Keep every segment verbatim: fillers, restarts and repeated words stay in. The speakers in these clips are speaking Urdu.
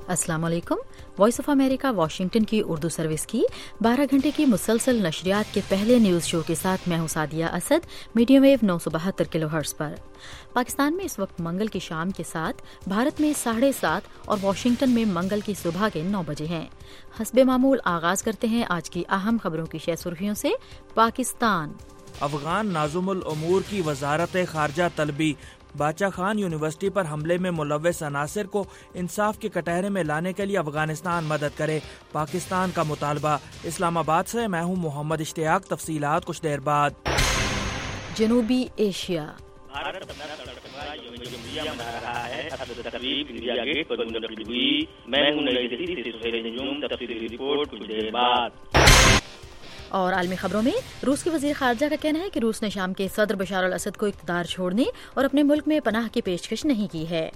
अस्सलाम वालेकुम। वॉइस ऑफ अमेरिका वाशिंगटन की उर्दू सर्विस की बारह घंटे की मुसलसल नशरियात के पहले न्यूज़ शो के साथ मैं हूं सादिया असद, मीडियम वेव नौ सौ बहत्तर किलो हर्ट्ज पर। पाकिस्तान में इस वक्त मंगल की शाम के साथ, भारत में साढ़े सात और वाशिंगटन में मंगल की सुबह के नौ बजे हैं। हस्बे मामूल आगाज करते हैं आज की अहम खबरों की शह सुर्खियों से। पाकिस्तान अफगान नाजुमुल उमूर की वजारत खारजा तलबी, बाचा खान यूनिवर्सिटी पर हमले में मुलव्वस अनासिर को इंसाफ के कटहरे में लाने के लिए अफगानिस्तान मदद करे, पाकिस्तान का मुतालबा। इस्लामाबाद से मैं हूँ मोहम्मद इश्तियाक, तफसीलात कुछ देर बाद। जनूबी एशिया भारत अपना सड़सठवां यौम जमहूरिया मना रहा है। तकरीब इंडिया गेट पर मुनक्किद हुई। मैं हूं नई दिल्ली से सुहेल नजूम, तफसीली रिपोर्ट कुछ देर बाद। और आलमी खबरों में रूस के वजीर खारजा का कहना है कि रूस ने शाम के सदर बशार अल असद को इक़्तिदार छोड़ने और अपने मुल्क में पनाह की पेशकश नहीं की है।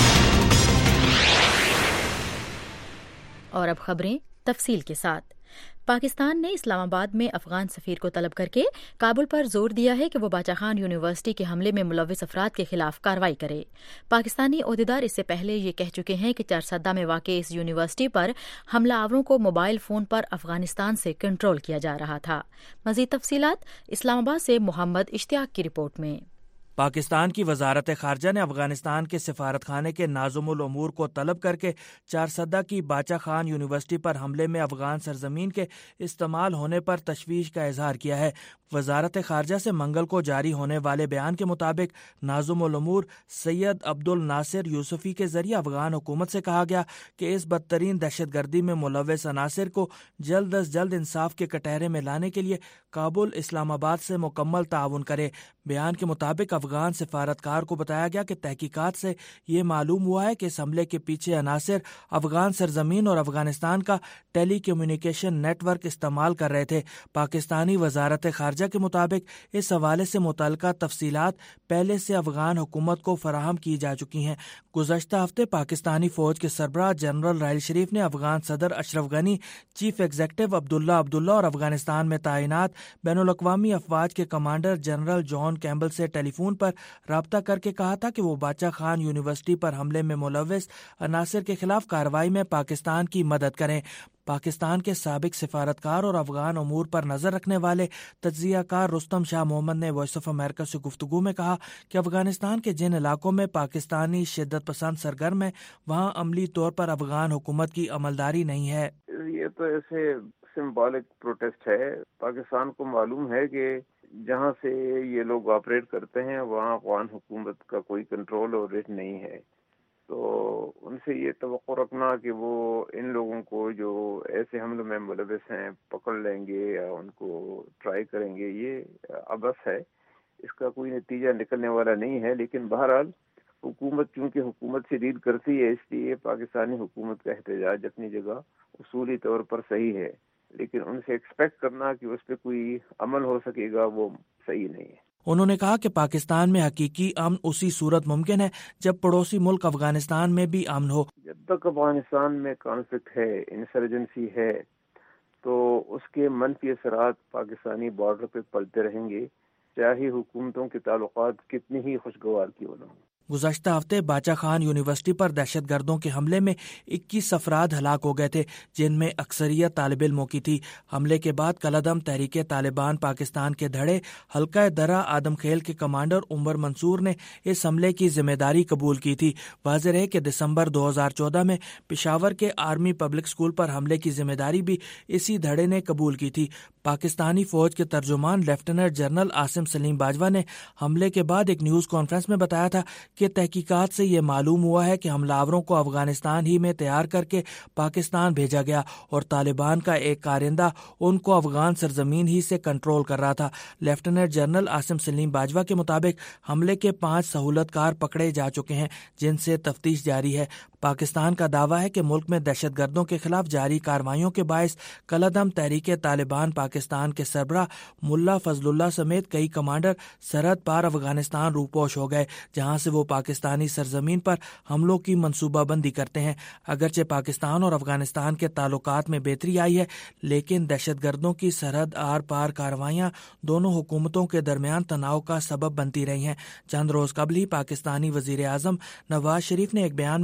और अब खबरें तफसील के साथ। पाकिस्तान ने इस्लामाबाद में अफगान सफीर को तलब करके काबुल पर जोर दिया है कि वो बाचा खान यूनिवर्सिटी के हमले में मुलव्वस अफराद के खिलाफ कार्रवाई करे। पाकिस्तानी ओहदेदार इससे पहले ये कह चुके हैं कि चारसद्दा में वाक़ई इस यूनिवर्सिटी पर हमलावरों को मोबाइल फोन पर अफगानिस्तान से कंट्रोल किया जा रहा था। मज़ीद तफसीलात इस्लामाबाद से मोहम्मद इश्तियाक की रिपोर्ट में। पाकिस्तान की वजारत खारजा ने अफगानिस्तान के सिफारत खाने के नाजुमुल उमूर को तलब करके चारसद्दा की बाचा खान यूनिवर्सिटी पर हमले में अफगान सरजमीन के इस्तेमाल होने पर तशवीश का इजहार किया है। वजारत खारजा से मंगल को जारी होने वाले बयान के मुताबिक नाजुमुल उमूर सैयद अब्दुल नासिर यूसुफी के जरिए अफगान हुकूमत से कहा गया कि इस बदतरीन दहशत गर्दी में मुलव्वस अनासिर को जल्द अज जल्द इंसाफ के कटहरे में लाने के लिए काबुल इस्लामाबाद से मुकम्मल ताउन करे। बयान के मुताबिक अफगान सिफारतकार को बताया गया कि तहकीकात से ये मालूम हुआ है कि इस हमले के पीछे अनासिर अफगान सरजमीन और अफगानिस्तान का टेली कम्युनिकेशन नेटवर्क इस्तेमाल कर रहे थे। पाकिस्तानी वजारत खारजा के मुताबिक इस हवाले से मुतल्लिका तफसीलात पहले से अफगान हुकूमत को फराहम की जा चुकी हैं। गुज़श्ता हफ्ते पाकिस्तानी फौज के सरबराह जनरल राहिल शरीफ ने अफगान सदर अशरफ गनी, चीफ एग्जीक्यूटिव अब्दुल्ला अब्दुल्ला और अफगानिस्तान में तैनात बैनुल अक़वामी अफवाज के कमांडर जनरल जॉन कैम्बल से टेलीफोन पर राब्ता करके कहा था कि वो बाचा खान यूनिवर्सिटी पर हमले में मुलव्वस अनासिर के खिलाफ कार्रवाई में पाकिस्तान की मदद करें। पाकिस्तान के साबिक सिफारतकार और अफगान उमूर पर नजर रखने वाले तज्जियाकार रुस्तम शाह मोहम्मद ने वॉइस ऑफ अमेरिका से गुफ्तगू में कहा कि अफगानिस्तान के जिन इलाकों में पाकिस्तानी शिद्दत पसंद सरगर्म है, वहाँ अमली तौर पर अफगान हुकूमत की अमलदारी नहीं है। ये तो ऐसे सिंबॉलिक प्रोटेस्ट है। पाकिस्तान को मालूम है कि जहाँ से ये लोग ऑपरेट करते हैं वहाँ अफगान हुकूमत का कोई कंट्रोल और रेट नहीं है, तो उनसे ये तवक्को रखना कि वो इन लोगों को जो ऐसे हमलों में मुलव्वस हैं पकड़ लेंगे या उनको ट्राई करेंगे, ये अबस है। इसका कोई नतीजा निकलने वाला नहीं है। लेकिन बहरहाल हुकूमत चूँकि हुकूमत से डील करती है, इसलिए पाकिस्तानी हुकूमत का एहतजाज अपनी जगह उसूली तौर पर सही है, लेकिन उनसे एक्सपेक्ट करना कि उस पर कोई अमल हो सकेगा वो सही नहीं है। उन्होंने कहा कि पाकिस्तान में हकीकी अमन उसी सूरत मुमकिन है जब पड़ोसी मुल्क अफगानिस्तान में भी अमन हो। जब तक अफगानिस्तान में कॉन्फ्लिक्ट है, इंसर्जेंसी है, तो उसके मनफी असरात पाकिस्तानी बॉर्डर पे पलते रहेंगे, चाहे हुकूमतों के ताल्लुकात कितनी ही खुशगवार क्यों न हो। गुज़श्ता हफ्ते बाचा खान यूनिवर्सिटी पर दहशत गर्दों के हमले में इक्कीस अफराद हलाक हो गए थे, जिनमें अक्सरियत तालिब इल्मों की थी। हमले के बाद कलअदम तहरीक तालिबान पाकिस्तान के धड़े हल्का दरा आदम खेल के कमांडर उमर मंसूर ने इस हमले की जिम्मेदारी कबूल की थी। वाज़ेह है कि दिसंबर दो हज़ार चौदह में पेशावर के आर्मी पब्लिक स्कूल पर हमले की जिम्मेदारी भी इसी धड़े ने कबूल की थी। पाकिस्तानी फौज के तर्जुमान लेफ्टिनेंट जनरल आसिम सलीम बाजवा ने हमले के बाद एक न्यूज़ कॉन्फ्रेंस में बताया था कि तहकीकात से ये मालूम हुआ है कि हमलावरों को अफगानिस्तान ही में तैयार करके पाकिस्तान भेजा गया और तालिबान का एक कारिंदा उनको अफगान सरजमीन ही से कंट्रोल कर रहा था। लेफ्टिनेंट जनरल आसिम सलीम बाजवा के मुताबिक हमले के पांच सहूलतकार पकड़े जा चुके हैं, जिनसे तफ्तीश जारी है। पाकिस्तान का दावा है कि मुल्क में दहशत गर्दों के खिलाफ जारी कार्रवाइयों के बायस कलअदम तहरीक तालिबान पाकिस्तान के सरबराह मुल्ला फजलुल्लाह समेत कई कमांडर सरहद पार अफगानिस्तान रूपोश हो गए, जहां से वो पाकिस्तानी सरजमीन पर हमलों की मंसूबाबंदी करते हैं। अगरचे पाकिस्तान और अफगानिस्तान के ताल्लुकात में बेहतरी आई है, लेकिन दहशत गर्दों की सरहद आर पार कार्रवाइयाँ दोनों हुकूमतों के दरमियान तनाव का सबब बनती रही हैं। चंद रोज कबल ही पाकिस्तानी वजीर आजम नवाज शरीफ ने एक बयान में कहा था कि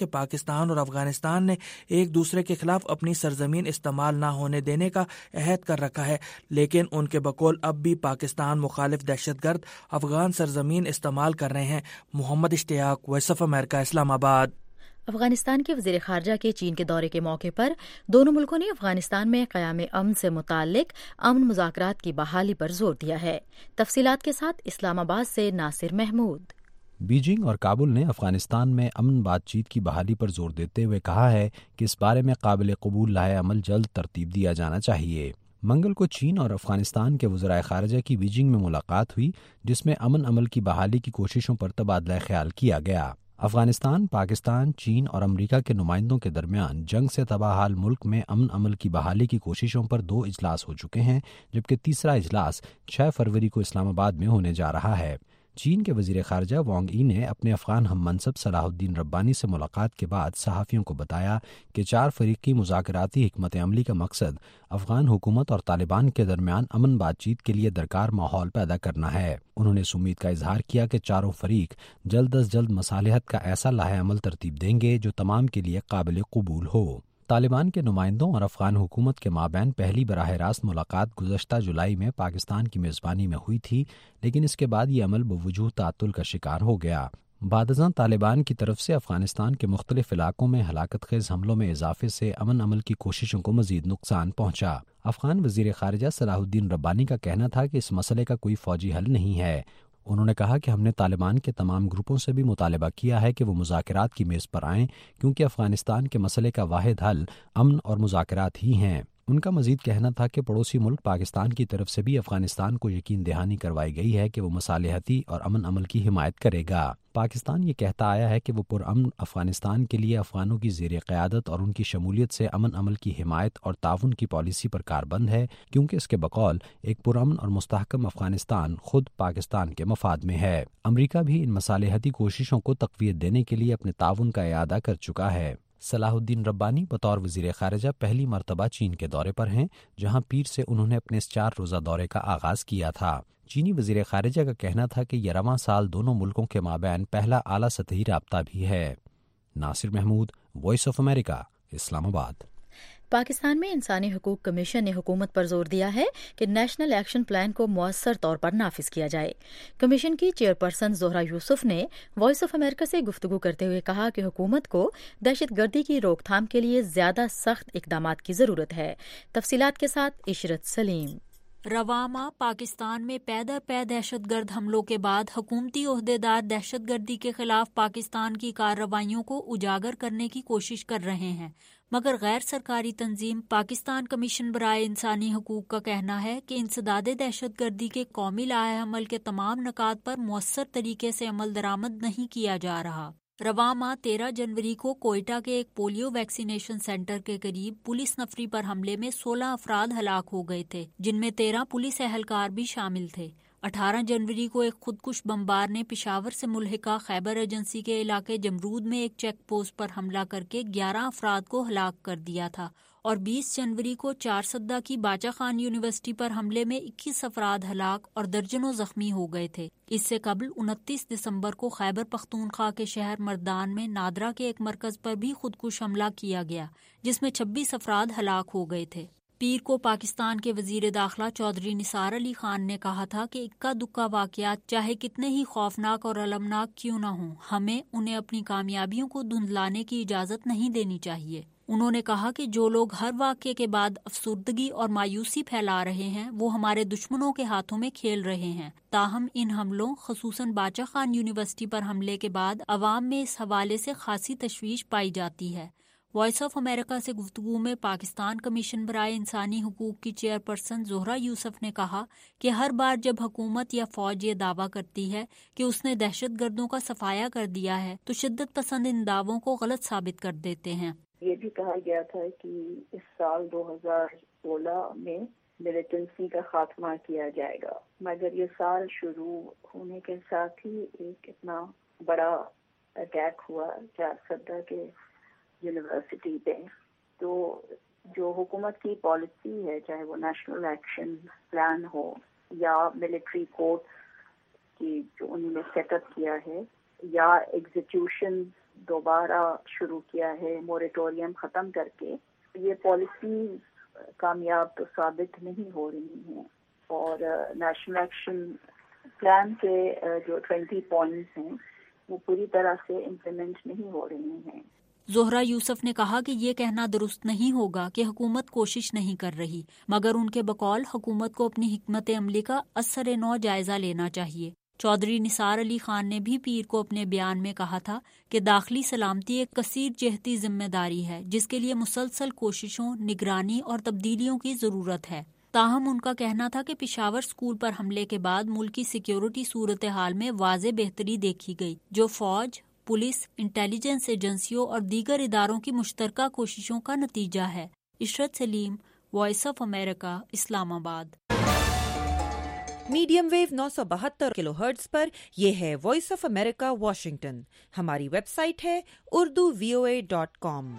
پاکستان اور افغانستان نے ایک دوسرے کے خلاف اپنی سرزمین استعمال نہ ہونے دینے کا عہد کر رکھا ہے، لیکن ان کے بقول اب بھی پاکستان مخالف دہشت گرد افغان سرزمین استعمال کر رہے ہیں۔ محمد اشتیاق، وائس آف امریکہ، اسلام آباد۔ افغانستان کے وزیر خارجہ کے چین کے دورے کے موقع پر دونوں ملکوں نے افغانستان میں قیام امن سے متعلق امن مذاکرات کی بحالی پر زور دیا ہے۔ تفصیلات کے ساتھ اسلام آباد سے ناصر محمود۔ بیجنگ اور کابل نے افغانستان میں امن بات چیت کی بحالی پر زور دیتے ہوئے کہا ہے کہ اس بارے میں قابل قبول لائحہ عمل جلد ترتیب دیا جانا چاہیے۔ منگل کو چین اور افغانستان کے وزرائے خارجہ کی بیجنگ میں ملاقات ہوئی، جس میں امن عمل کی بحالی کی کوششوں پر تبادلہ خیال کیا گیا۔ افغانستان، پاکستان، چین اور امریکہ کے نمائندوں کے درمیان جنگ سے تباہ حال ملک میں امن عمل کی بحالی کی کوششوں پر دو اجلاس ہو چکے ہیں، جبکہ تیسرا اجلاس چھ فروری کو اسلام آباد میں ہونے جا رہا ہے۔ چین کے وزیر خارجہ وانگ ای نے اپنے افغان ہم منصب صلاح الدین ربانی سے ملاقات کے بعد صحافیوں کو بتایا کہ چار فریقی مذاکراتی حکمت عملی کا مقصد افغان حکومت اور طالبان کے درمیان امن بات چیت کے لیے درکار ماحول پیدا کرنا ہے۔ انہوں نے اس امید کا اظہار کیا کہ چاروں فریق جلد از جلد مصالحت کا ایسا لائحہ عمل ترتیب دیں گے جو تمام کے لیے قابل قبول ہو۔ طالبان کے نمائندوں اور افغان حکومت کے مابین پہلی براہ راست ملاقات گزشتہ جولائی میں پاکستان کی میزبانی میں ہوئی تھی، لیکن اس کے بعد یہ عمل بوجوہ تعطل کا شکار ہو گیا۔ بعد ازاں طالبان کی طرف سے افغانستان کے مختلف علاقوں میں ہلاکت خیز حملوں میں اضافے سے امن عمل کی کوششوں کو مزید نقصان پہنچا۔ افغان وزیر خارجہ صلاح الدین ربانی کا کہنا تھا کہ اس مسئلے کا کوئی فوجی حل نہیں ہے۔ انہوں نے کہا کہ ہم نے طالبان کے تمام گروپوں سے بھی مطالبہ کیا ہے کہ وہ مذاکرات کی میز پر آئیں، کیونکہ افغانستان کے مسئلے کا واحد حل امن اور مذاکرات ہی ہیں۔ ان کا مزید کہنا تھا کہ پڑوسی ملک پاکستان کی طرف سے بھی افغانستان کو یقین دہانی کروائی گئی ہے کہ وہ مصالحتی اور امن عمل کی حمایت کرے گا۔ پاکستان یہ کہتا آیا ہے کہ وہ پرامن افغانستان کے لیے افغانوں کی زیر قیادت اور ان کی شمولیت سے امن عمل کی حمایت اور تعاون کی پالیسی پر کاربند ہے، کیونکہ اس کے بقول ایک پرامن اور مستحکم افغانستان خود پاکستان کے مفاد میں ہے۔ امریکہ بھی ان مصالحتی کوششوں کو تقویت دینے کے لیے اپنے تعاون کا اعادہ کر چکا ہے۔ صلاح الدین ربانی بطور وزیر خارجہ پہلی مرتبہ چین کے دورے پر ہیں، جہاں پیر سے انہوں نے اپنے اس چار روزہ دورے کا آغاز کیا تھا۔ چینی وزیر خارجہ کا کہنا تھا کہ یہ رواں سال دونوں ملکوں کے مابین پہلا اعلیٰ سطحی رابطہ بھی ہے۔ Nasir Mahmood, Voice of America, Islamabad. Pakistan میں انسانی حقوق کمیشن نے حکومت پر زور دیا ہے کہ نیشنل ایکشن پلان کو مؤثر طور پر نافذ کیا جائے۔ کمیشن کی چیئرپرسن زہرہ یوسف نے وائس آف امریکہ سے گفتگو کرتے ہوئے کہا کہ حکومت کو دہشت گردی کی روک تھام کے لیے زیادہ سخت اقدامات کی ضرورت ہے۔ تفصیلات کے ساتھ عشرت سلیم۔ رواں ماہ پاکستان میں پے در پے دہشت گرد حملوں کے بعد حکومتی عہدیدار دہشت گردی کے خلاف پاکستان کی کارروائیوں کو اجاگر کرنے کی کوشش کر رہے ہیں، مگر غیر سرکاری تنظیم پاکستان کمیشن برائے انسانی حقوق کا کہنا ہے کہ انسداد دہشت گردی کے قومی لائحہ عمل کے تمام نکات پر مؤثر طریقے سے عمل درآمد نہیں کیا جا رہا۔ رواں ماہ تیرہ جنوری کو کوئٹہ کے ایک پولیو ویکسینیشن سینٹر کے قریب پولیس نفری پر حملے میں سولہ افراد ہلاک ہو گئے تھے، جن میں تیرہ پولیس اہلکار بھی شامل تھے۔ اٹھارہ جنوری کو ایک خودکش بمبار نے پشاور سے ملحقہ خیبر ایجنسی کے علاقے جمرود میں ایک چیک پوسٹ پر حملہ کر کے گیارہ افراد کو ہلاک کر دیا تھا، اور بیس جنوری کو چارسدہ کی باچا خان یونیورسٹی پر حملے میں اکیس افراد ہلاک اور درجنوں زخمی ہو گئے تھے۔ اس سے قبل انتیس دسمبر کو خیبر پختونخوا کے شہر مردان میں نادرا کے ایک مرکز پر بھی خودکش حملہ کیا گیا، جس میں چھبیس افراد ہلاک ہو گئے تھے۔ پیر کو پاکستان کے وزیر داخلہ چودھری نثار علی خان نے کہا تھا کہ اکا دکا واقعات چاہے کتنے ہی خوفناک اور المناک کیوں نہ ہوں، ہمیں انہیں اپنی کامیابیوں کو دھندلانے کی اجازت نہیں دینی چاہیے۔ انہوں نے کہا کہ جو لوگ ہر واقعے کے بعد افسردگی اور مایوسی پھیلا رہے ہیں وہ ہمارے دشمنوں کے ہاتھوں میں کھیل رہے ہیں۔ تاہم ان حملوں خصوصاً باچا خان یونیورسٹی پر حملے کے بعد عوام میں اس حوالے سے خاصی تشویش پائی جاتی ہے۔ وائس آف امریکہ سے گفتگو میں پاکستان کمیشن برائے انسانی حقوق کی چیئرپرسن زہرہ یوسف نے کہا کہ ہر بار جب حکومت یا فوج یہ دعویٰ کرتی ہے کہ اس نے دہشت گردوں کا صفایا کر دیا ہے تو شدت پسند ان دعووں کو غلط ثابت کر دیتے ہیں۔ یہ بھی کہا گیا تھا کہ اس سال دو ہزار سولہ میں ملیٹنسی کا خاتمہ کیا جائے گا، مگر یہ سال شروع ہونے کے ساتھ ہی ایک اتنا بڑا اٹیک ہوا چارسدہ کے یونیورسٹی پہ۔ تو جو حکومت کی پالیسی ہے، چاہے وہ نیشنل ایکشن پلان ہو یا ملٹری کورٹ کی جو انہوں نے سیٹ اپ کیا ہے، یا ایگزیکیوشن دوبارہ شروع کیا ہے موریٹوریم ختم کر کے، یہ پالیسیز کامیاب تو ثابت نہیں ہو رہی ہیں، اور نیشنل ایکشن پلان کے جو ٹوینٹی پوائنٹس ہیں وہ پوری طرح سے امپلیمنٹ نہیں ہو رہی ہیں۔ زہرا یوسف نے کہا کہ یہ کہنا درست نہیں ہوگا کہ حکومت کوشش نہیں کر رہی، مگر ان کے بقول حکومت کو اپنی حکمت عملی کا اثر نو جائزہ لینا چاہیے۔ چودھری نثار علی خان نے بھی پیر کو اپنے بیان میں کہا تھا کہ داخلی سلامتی ایک کثیر جہتی ذمہ داری ہے جس کے لیے مسلسل کوششوں، نگرانی اور تبدیلیوں کی ضرورت ہے۔ تاہم ان کا کہنا تھا کہ پشاور اسکول پر حملے کے بعد ملکی سیکیورٹی صورتحال میں واضح بہتری دیکھی گئی، جو فوج، پولیس، انٹیلیجنس ایجنسیوں اور دیگر اداروں کی مشترکہ کوششوں کا نتیجہ ہے۔ عشرت سلیم، وائس آف امریکہ، اسلام آباد۔ میڈیم ویو نو سو بہتر کلو ہرٹز پر یہ ہے وائس آف امریکہ واشنگٹن۔ ہماری ویب سائٹ ہے Urdu V O A dot com.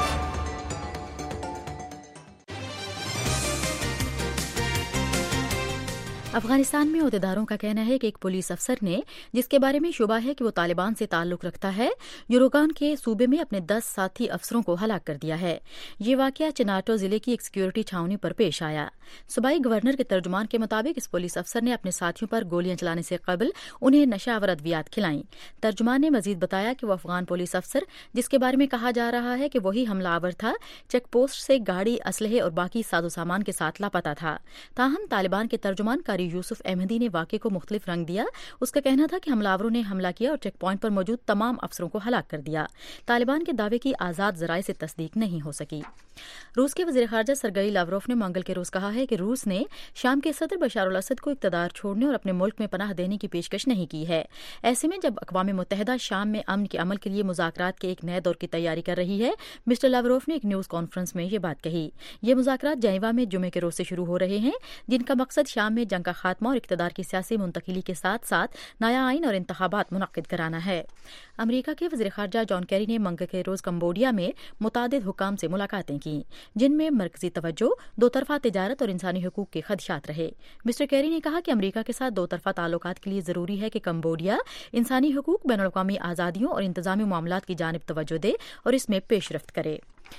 Afghanistan میں عہدیداروں کا کہنا ہے کہ ایک پولیس افسر نے، جس کے بارے میں شبہ ہے کہ وہ طالبان سے تعلق رکھتا ہے، یوروگان کے صوبے میں اپنے دس ساتھی افسروں کو ہلاک کر دیا ہے۔ یہ واقعہ چناٹو ضلع کی ایک سیکیورٹی چھاؤنی پر پیش آیا۔ صوبائی گورنر کے ترجمان کے مطابق اس پولیس افسر نے اپنے ساتھیوں پر گولیاں چلانے سے قبل انہیں نشہ آور ادویات کھلائیں۔ ترجمان نے مزید بتایا کہ وہ افغان پولیس افسر، جس کے بارے میں کہا جا رہا ہے کہ وہی حملہ آور تھا، چیک پوسٹ سے گاڑی، اسلحے اور باقی ساز و سامان کے ساتھ لاپتہ تھا۔ تاہم طالبان کے ترجمان کاری یوسف احمدی نے واقعے کو مختلف رنگ دیا۔ اس کا کہنا تھا کہ حملہ آوروں نے حملہ کیا اور چیک پوائنٹ پر موجود تمام افسروں کو ہلاک کر دیا۔ طالبان کے دعوے کی آزاد ذرائع سے تصدیق نہیں ہو سکی۔ روس کے وزیر خارجہ سرگئی لاوروف نے منگل کے روز کہا ہے کہ روس نے شام کے صدر بشار الاسد کو اقتدار چھوڑنے اور اپنے ملک میں پناہ دینے کی پیشکش نہیں کی ہے۔ ایسے میں جب اقوام متحدہ شام میں امن کے عمل کے لیے مذاکرات کے ایک نئے دور کی تیاری کر رہی ہے، مسٹر لاوروف نے ایک نیوز کانفرنس میں یہ بات کہی۔ یہ مذاکرات جنیوا میں جمعے کے روز سے شروع ہو رہے ہیں، جن کا مقصد شام میں جنگ کا خاتمہ اور اقتدار کی سیاسی منتقلی کے ساتھ ساتھ نیا آئین اور انتخابات منعقد کرانا ہے۔ امریکہ کے وزیر خارجہ جان کیری نے منگل کے روز کمبوڈیا میں متعدد حکام سے ملاقاتیں کی، جن میں مرکزی توجہ دو طرفہ تجارت اور انسانی حقوق کے خدشات رہے۔ مسٹر کیری نے کہا کہ امریکہ کے ساتھ دو طرفہ تعلقات کے لیے ضروری ہے کہ کمبوڈیا انسانی حقوق، بین الاقوامی آزادیوں اور انتظامی معاملات کی جانب توجہ دے اور اس میں پیش رفت کرے۔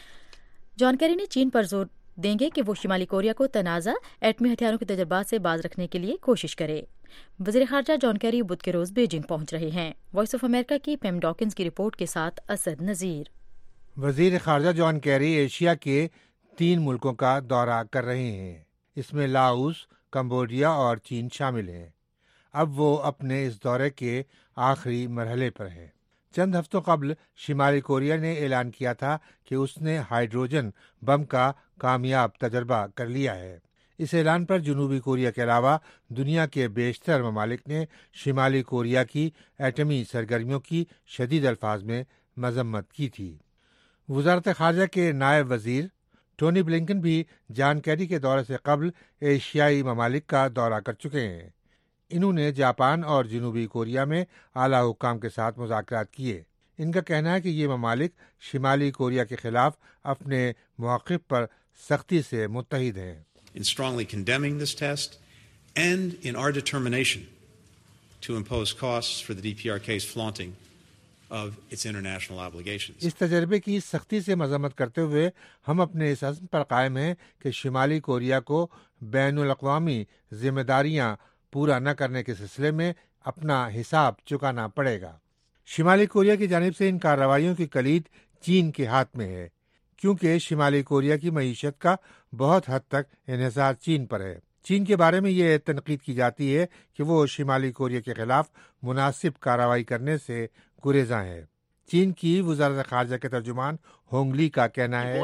جان کیری نے چین پر زور دیں گے کہ وہ شمالی کوریا کو تنازع ایٹمی ہتھیاروں کے تجربات سے باز رکھنے کے لیے کوشش کرے۔ وزیر خارجہ جان کیری بدھ کے روز بیجنگ پہنچ رہے ہیں۔ وائس آف امریکہ کی پیم ڈاکنز کی رپورٹ کے ساتھ اسد نذیر۔ وزیر خارجہ جان کیری ایشیا کے تین ملکوں کا دورہ کر رہے ہیں۔ اس میں لاؤس، کمبوڈیا اور چین شامل ہیں۔ اب وہ اپنے اس دورے کے آخری مرحلے پر ہیں۔ چند ہفتوں قبل شمالی کوریا نے اعلان کیا تھا کہ اس نے ہائیڈروجن بم کا کامیاب تجربہ کر لیا ہے۔ اس اعلان پر جنوبی کوریا کے علاوہ دنیا کے بیشتر ممالک نے شمالی کوریا کی ایٹمی سرگرمیوں کی شدید الفاظ میں مذمت کی تھی۔ وزارت خارجہ کے نائب وزیر ٹونی بلنکن بھی جان کیری کے دورے سے قبل ایشیائی ممالک کا دورہ کر چکے ہیں۔ انہوں نے جاپان اور جنوبی کوریا میں اعلیٰ حکام کے ساتھ مذاکرات کیے۔ ان کا کہنا ہے کہ یہ ممالک شمالی کوریا کے خلاف اپنے موقف پر سختی سے متحد ہیں۔ In strongly condemning this test and in our determination to impose costs for the D P R K's flaunting of its international obligations. اس تجربے کی سختی سے مذمت کرتے ہوئے ہم اپنے اس عزم پر قائم ہیں کہ شمالی کوریا کو بین الاقوامی ذمہ داریاں پورا نہ کرنے کے سلسلے میں اپنا حساب چکانا پڑے گا۔ شمالی کوریا کی جانب سے ان کارروائیوں کی کلید چین کے ہاتھ میں ہے، کیونکہ شمالی کوریا کی معیشت کا بہت حد تک انحصار چین پر ہے۔ چین کے بارے میں یہ تنقید کی جاتی ہے کہ وہ شمالی کوریا کے خلاف مناسب کارروائی کرنے سے گریزاں ہے۔ چین کی وزارت خارجہ کے ترجمان ہونگ لی کا کہنا ہے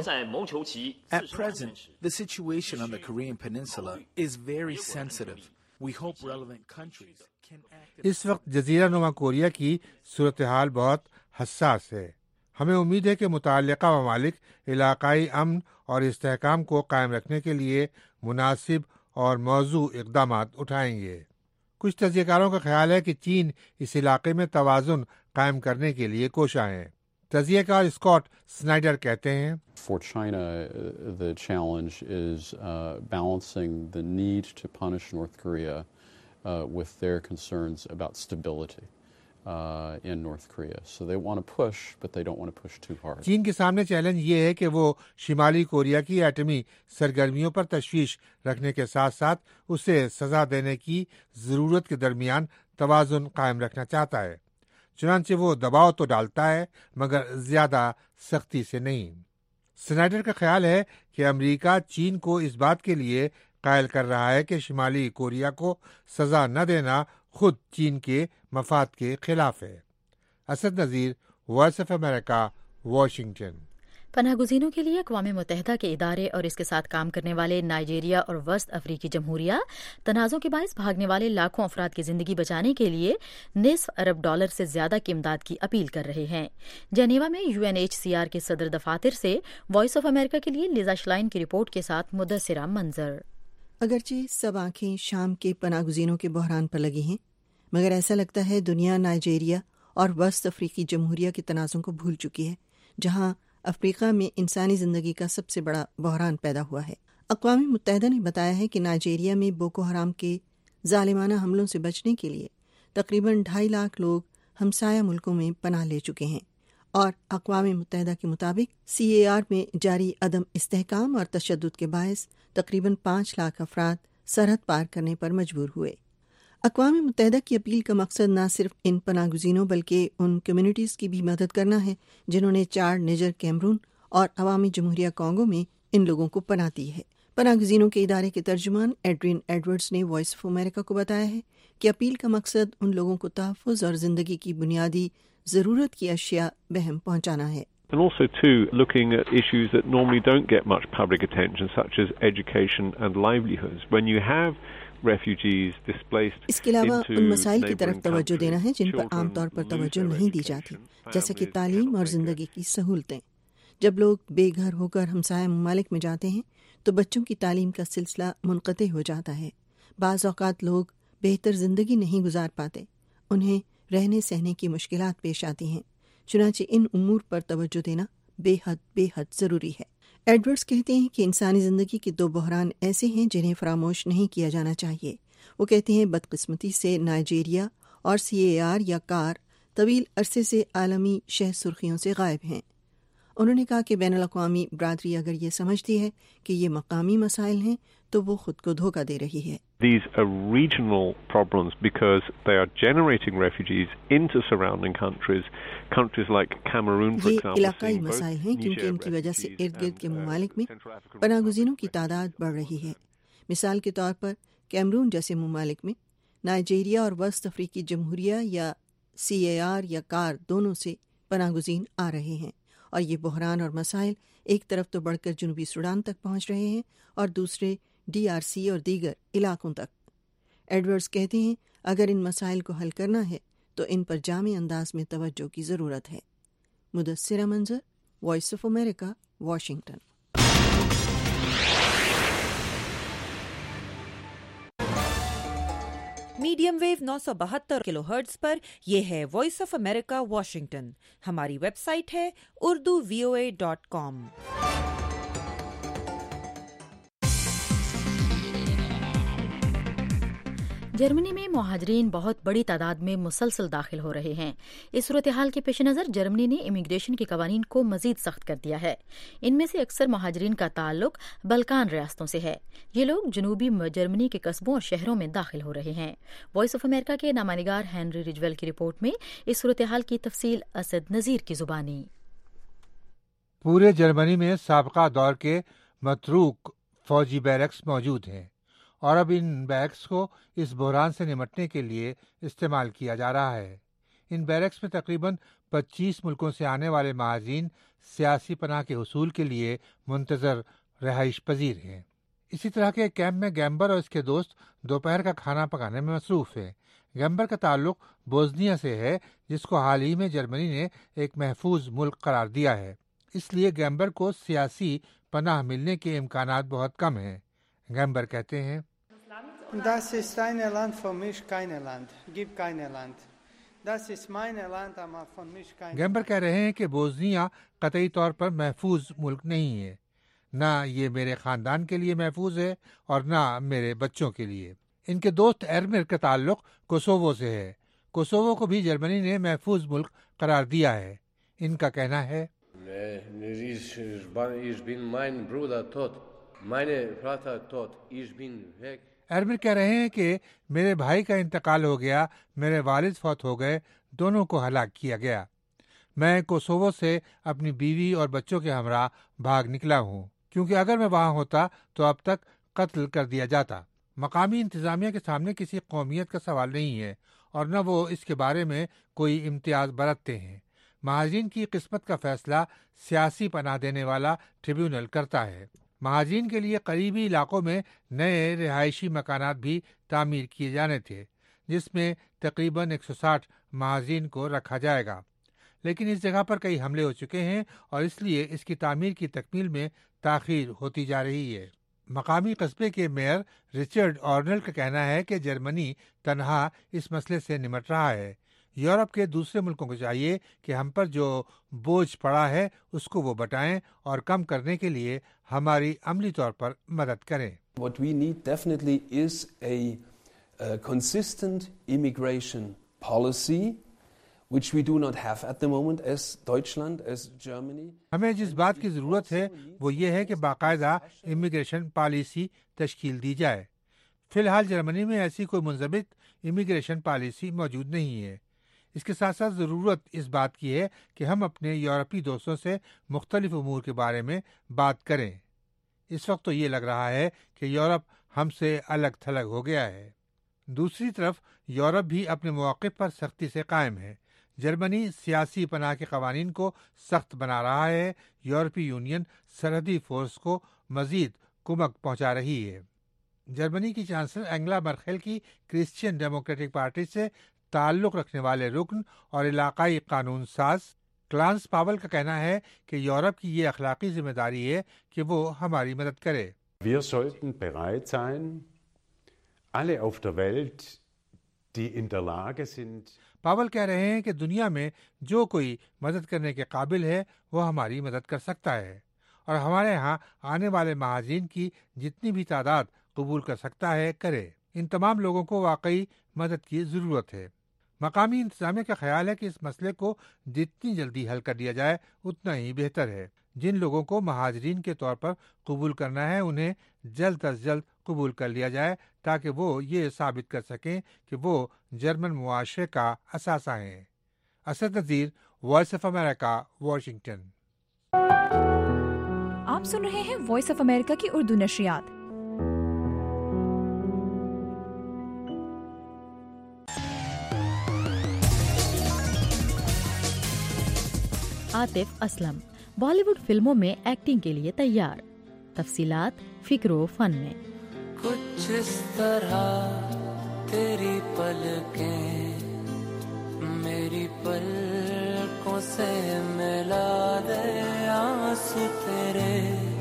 At present, the situation on the Korean Peninsula is very sensitive. We hope relevant countries can act. اس وقت جزیرہ نما کوریا کی صورتحال بہت حساس ہے۔ ہمیں امید ہے کہ متعلقہ ممالک علاقائی امن اور استحکام کو قائم رکھنے کے لیے مناسب اور موزوں اقدامات اٹھائیں گے۔ کچھ تجزیہ کاروں کا خیال ہے کہ چین اس علاقے میں توازن قائم کرنے کے لیے کوشاں ہے۔ تجزیہ کار اسکاٹ سنائڈر کہتے ہیں For China, the challenge is uh, balancing the need to punish North Korea uh, with their concerns about stability. uh, in North Korea. So they want to push, but they don't want to push too hard. چین کے سامنے چیلنج یہ ہے کہ وہ شمالی کوریا کی ایٹمی سرگرمیوں پر تشویش رکھنے کے ساتھ ساتھ اسے سزا دینے کی ضرورت کے درمیان توازن قائم رکھنا چاہتا ہے. چنانچہ وہ دباؤ تو ڈالتا ہے مگر زیادہ سختی سے نہیں. سنائڈر کا خیال ہے کہ امریکہ چین کو اس بات کے لیے قائل کر رہا ہے کہ شمالی کوریا کو سزا نہ دینا خود چین کے مفاد کے خلاف ہے. Asad Nazir, Voice of America, Washington. پناہ گزینوں کے لیے اقوام متحدہ کے ادارے اور اس کے ساتھ کام کرنے والے نائجیریا اور وسط افریقی جمہوریہ تنازع کے باعث بھاگنے والے لاکھوں افراد کی زندگی بچانے کے لیے نصف ارب ڈالر سے زیادہ کی امداد کی اپیل کر رہے ہیں. جنیوا میں U N H C R کے صدر دفاتر سے وائس آف امریکہ کے لیے لیزا شلائن کی رپورٹ کے ساتھ مدثرہ منظر. اگرچہ سب آنکھیں شام کے پناہ گزینوں کے بحران پر لگی ہیں، مگر ایسا لگتا ہے دنیا نائجیریا اور وسط افریقی جمہوریہ کے تنازع کو بھول چکی ہے، جہاں افریقہ میں انسانی زندگی کا سب سے بڑا بحران پیدا ہوا ہے. اقوام متحدہ نے بتایا ہے کہ نائجیریا میں بوکو حرام کے ظالمانہ حملوں سے بچنے کے لیے تقریباً ڈھائی لاکھ لوگ ہمسایہ ملکوں میں پناہ لے چکے ہیں، اور اقوام متحدہ کے مطابق سی اے آر میں جاری عدم استحکام اور تشدد کے باعث تقریباً پانچ لاکھ افراد سرحد پار کرنے پر مجبور ہوئے. اقوام متحدہ کی اپیل کا مقصد نہ صرف ان پناہ گزینوں بلکہ ان کمیونٹیز کی بھی مدد کرنا ہے جنہوں نے چاڈ، نیجر، کیمرون اور عوامی جمہوریہ کانگو میں ان لوگوں کو پناہ دی ہے. پناہ گزینوں کے ادارے کے ترجمان ایڈرین ایڈورڈز نے وائس آف امریکہ کو بتایا ہے کہ اپیل کا مقصد ان لوگوں کو تحفظ اور زندگی کی بنیادی ضرورت کی اشیاء بہم پہنچانا ہے. And also too, looking at issues that normally don't get much public attention, such as education and livelihoods. When you have refugees displaced اس کے علاوہ into ان مسائل کی طرف neighbouring توجہ دینا ہے جن پر countries, عام طور پر children توجہ lose their نہیں دی جاتی، education, جیسے کہ families تعلیم can't اور make زندگی it. کی سہولتیں. جب لوگ بے گھر ہو کر ہمسایہ ممالک میں جاتے ہیں تو بچوں کی تعلیم کا سلسلہ منقطع ہو جاتا ہے. بعض اوقات لوگ بہتر زندگی نہیں گزار پاتے، انہیں رہنے سہنے کی مشکلات پیش آتی ہیں. چنانچہ ان امور پر توجہ دینا بے حد بے حد ضروری ہے. ایڈورڈز کہتے ہیں کہ انسانی زندگی کے دو بحران ایسے ہیں جنہیں فراموش نہیں کیا جانا چاہیے. وہ کہتے ہیں بدقسمتی سے نائجیریا اور سی اے آر یا کار طویل عرصے سے عالمی شہ سرخیوں سے غائب ہیں. انہوں نے کہا کہ بین الاقوامی برادری اگر یہ سمجھتی ہے کہ یہ مقامی مسائل ہیں تو وہ خود کو دھوکہ دے رہی ہے. These are regional problems because they are generating refugees into surrounding countries, countries like Cameroon, for یہ example. علاقائی seeing both مسائل ہیں کیونکہ Niger ان کی وجہ سے refugees ارد گرد and, کے uh, ممالک میں Central African پناہ Republic گزینوں کی refugees. تعداد بڑھ رہی ہے. مثال کے طور پر کیمرون جیسے ممالک میں نائجیریا اور وسط افریقی جمہوریہ یا سی اے آر یا کار دونوں سے پناہ گزین آ رہے ہیں، اور یہ بحران اور مسائل ایک طرف تو بڑھ کر جنوبی سوڈان تک پہنچ رہے ہیں اور دوسرے ڈی آر سی اور دیگر علاقوں تک. ایڈورڈز کہتے ہیں اگر ان مسائل کو حل کرنا ہے تو ان پر جامع انداز میں توجہ کی ضرورت ہے. Mudassira Manzar, Voice of America, Washington. Medium wave نو سو بہتر کلو ہرٹز پر یہ ہے وائس آف امریکہ واشنگٹن. ہماری ویب سائٹ ہے Urdu V O A dot com. Germany میں مہاجرین بہت بڑی تعداد میں مسلسل داخل ہو رہے ہیں. اس صورتحال کے پیش نظر جرمنی نے امیگریشن کے قوانین کو مزید سخت کر دیا ہے. ان میں سے اکثر مہاجرین کا تعلق بلکان ریاستوں سے ہے. یہ لوگ جنوبی جرمنی کے قصبوں اور شہروں میں داخل ہو رہے ہیں. وائس آف امریکہ کے نامہ نگار ہینری رجویل کی رپورٹ میں اس صورتحال کی تفصیل اسد نذیر کی زبانی. پورے جرمنی میں سابقہ دور کے متروک فوجی بیرکس موجود ہیں اور اب ان بیرکس کو اس بحران سے نمٹنے کے لیے استعمال کیا جا رہا ہے. ان بیرکس میں تقریباً پچیس ملکوں سے آنے والے مہاجرین سیاسی پناہ کے حصول کے لیے منتظر رہائش پذیر ہیں. اسی طرح کے کیمپ میں گیمبر اور اس کے دوست دوپہر کا کھانا پکانے میں مصروف ہیں. گیمبر کا تعلق بوزنیا سے ہے جس کو حال ہی میں جرمنی نے ایک محفوظ ملک قرار دیا ہے. اس لیے گیمبر کو سیاسی پناہ ملنے کے امکانات بہت کم ہیں. گیمبر کہتے ہیں Das ist ein Land für mich kein Land. Gibt kein Land. Das ist mein Land, aber von mich kein. گیمبر کہہ رہے ہیں کہ بوزنیا قطعی طور پر محفوظ ملک نہیں ہے. نہ یہ میرے خاندان کے لیے محفوظ ہے اور نہ میرے بچوں کے لیے. ان کے دوست ایرمر کا تعلق کوسووو سے ہے. कोसोवो को भी जर्मनी ने महफूज मुल्क करार दिया है। इनका कहना है, एरमिर कह रहे हैं कि मेरे भाई का इंतकाल हो गया, मेरे वालिद फौत हो गए, दोनों को हलाक किया गया। मैं कोसोवो से अपनी बीवी और बच्चों के हमरा भाग निकला हूँ, क्योंकि अगर मैं वहाँ होता तो अब तक कत्ल कर दिया जाता। मकामी इंतजामिया के सामने किसी कौमियत का सवाल नहीं है और न वो इसके बारे में कोई इम्तियाज बरतते हैं। महाजिन की किस्मत का फैसला सियासी पनाह देने वाला ट्रिब्यूनल करता है। महाजिन के लिए करीबी इलाकों में नए रिहायशी मकानात भी तामीर किए जाने थे, जिसमें तकरीबन एक सौ साठ महाजिन को रखा जाएगा, लेकिन इस जगह पर कई हमले हो चुके हैं और इसलिए इसकी तामीर की तकमील में ताखीर होती जा रही है। मकामी कस्बे के मेयर रिचर्ड ऑर्नल का कहना है कि जर्मनी तनहा इस मसले से निमट रहा है। यूरोप के दूसरे मुल्कों को चाहिए कि हम पर जो बोझ पड़ा है उसको वो बटाएं और कम करने के लिए हमारी अमली तौर पर मदद करें। What we need definitely is a, a consistent immigration policy, which we do not have at the moment as Deutschland, as Germany. हमें जिस बात की जरूरत है वो ये है कि बाकायदा इमिग्रेशन पॉलिसी तश्कील दी जाए। फिलहाल जर्मनी में ऐसी कोई मुंजबित इमिग्रेशन पॉलिसी मौजूद नहीं है। इसके साथ साथ ज़रूरत इस बात की है कि हम अपने यूरोपीय दोस्तों से मुख्तलिफ उमूर के बारे में बात करें। इस वक्त तो ये लग रहा है कि यूरोप हमसे अलग थलग हो गया है। दूसरी तरफ यूरोप भी अपने मौक़िफ़ पर सख्ती से कायम है। जर्मनी सियासी पनाह के कवानीन को सख्त बना रहा है। यूरोपीय यूनियन सरहदी फोर्स को मजीद कुमक पहुंचा रही है। जर्मनी की चांसलर एंगेला मर्केल की क्रिश्चियन डेमोक्रेटिक पार्टी से ताल्लुक रखने वाले रुकन और इलाकाई कानून साज क्लांस पावल का कहना है कि यूरोप की ये अखलाकी जिम्मेदारी है कि वो हमारी मदद करे। Wir sollten bereit sein, alle auf der Welt, die in der Lage sind. पावल कह रहे हैं कि दुनिया में जो कोई मदद करने के काबिल है वो हमारी मदद कर सकता है और हमारे यहाँ आने वाले महाजिन की जितनी भी तादाद कबूल कर सकता है करे। इन तमाम लोगों को वाकई मदद की ज़रूरत है। मकामी इंतजामिया का ख्याल है कि इस मसले को जितनी जल्दी हल कर दिया जाए उतना ही बेहतर है। जिन लोगों को महाजरीन के तौर पर कबूल करना है उन्हें जल्द अज जल्द कबूल कर लिया जाए ताकि वो ये साबित कर सकें कि वो जर्मन मुआशरे का असासा हैं। Asad Nazir, Voice of America, Washington. आप सुन रहे हैं वॉइस ऑफ अमेरिका की उर्दू नशरियात। आतिफ असलम बॉलीवुड फिल्मों में एक्टिंग के लिए तैयार। तफसीलात फिक्रो फन में। कुछ इस तरह तेरी पलकें मेरी पलकों से मिला दे, आंसू तेरे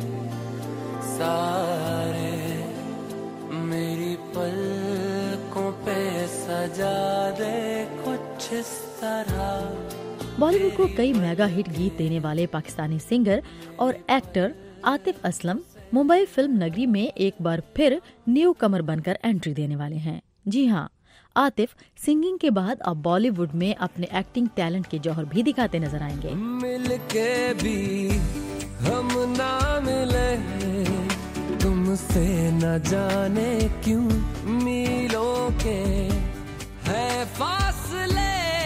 सारे मेरी पलकों पे सजा दे, कुछ इस तरह। बॉलीवुड को कई मेगा हिट गीत देने वाले पाकिस्तानी सिंगर और एक्टर आतिफ असलम मुंबई फिल्म नगरी में एक बार फिर न्यू कमर बनकर एंट्री देने वाले हैं। जी हाँ, आतिफ सिंगिंग के बाद अब बॉलीवुड में अपने एक्टिंग टैलेंट के जौहर भी दिखाते नजर आएंगे। मिलके भी हम ना मिले, तुमसे न जाने क्यों मीलों के है फासले,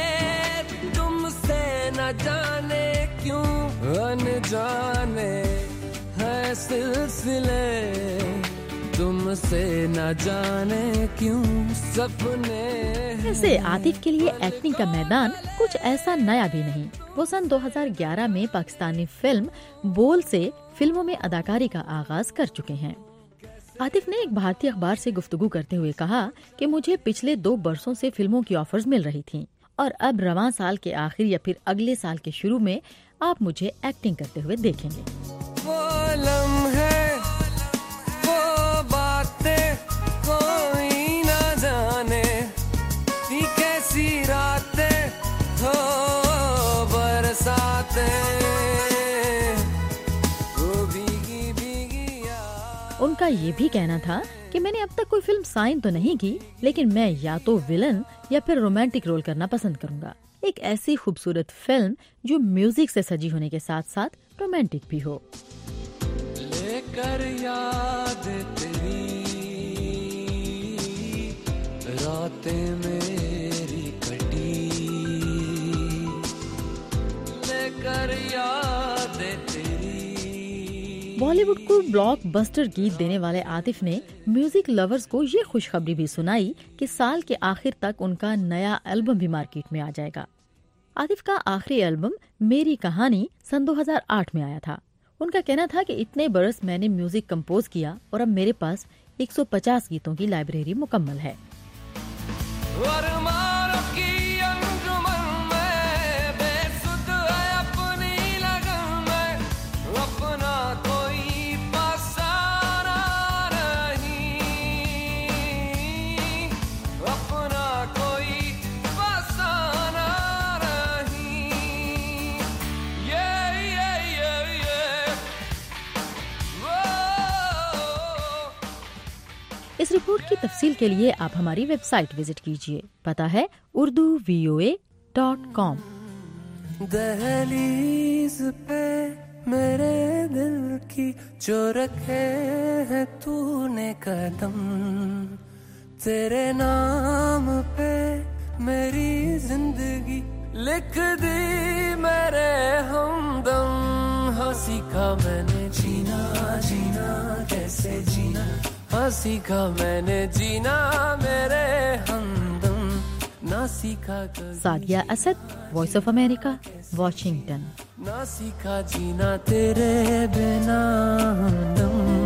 न जाने क्यों अनजाने है सिलसिले, तुमसे न जाने क्यों सपने। वैसे आतिफ के लिए एक्टिंग का मैदान कुछ ऐसा नया भी नहीं। वो सन दो हज़ार ग्यारह में पाकिस्तानी फिल्म बोल से फिल्मों में अदाकारी का आगाज कर चुके हैं। आतिफ ने एक भारतीय अखबार से गुफ्तगू करते हुए कहा कि मुझे पिछले दो बरसों से फिल्मों की ऑफर्स मिल रही थीं और अब रवां साल के आखिर या फिर अगले साल के शुरू में आप मुझे एक्टिंग करते हुए देखेंगे। वो लम्हे, वो बातें कोई ना जाने, कैसी रातें हो बरसातें, वो भीगी भीगी। ان کا یہ بھی کہنا تھا کہ میں نے اب تک کوئی فلم سائن تو نہیں کی، لیکن میں یا تو ولن یا پھر رومانٹک رول کرنا پسند کروں گا، ایک ایسی خوبصورت فلم جو میوزک سے سجی ہونے کے ساتھ ساتھ رومانٹک بھی ہو۔ لے کر یاد تیری راتیں میری کٹی، لے کر یاد تیری۔ بالی ووڈ کو بلاک بسٹر گیت دینے والے عاطف نے میوزک لورز کو یہ خوشخبری بھی سنائی کہ سال کے آخر تک ان کا نیا البم بھی مارکیٹ میں آ جائے گا۔ عاطف کا آخری البم میری کہانی سن دو ہزار آٹھ میں آیا تھا۔ ان کا کہنا تھا کہ اتنے برس میں نے میوزک کمپوز کیا اور اب میرے پاس ایک سو پچاس گیتوں کی لائبریری مکمل ہے۔ اس رپورٹ کی تفصیل کے لیے آپ ہماری ویب سائٹ وزٹ کیجیے، پتہ ہے Urdu V O A dot کام۔ دہلیز پہ میرے دل کی جو رکھے ہیں تو نے قدم، تیرے نام پہ میری زندگی لکھ دی میرے ہمدم، ہاں سیکھا میں نے جینا جینا کیسے جینا، ہاں سیکھا میں نے جینا میرے ہمدم، نہ سیکھا Sadia Asad, Voice of America, Washington. نہ سیکھا جینا تیرے بنا ہمدم۔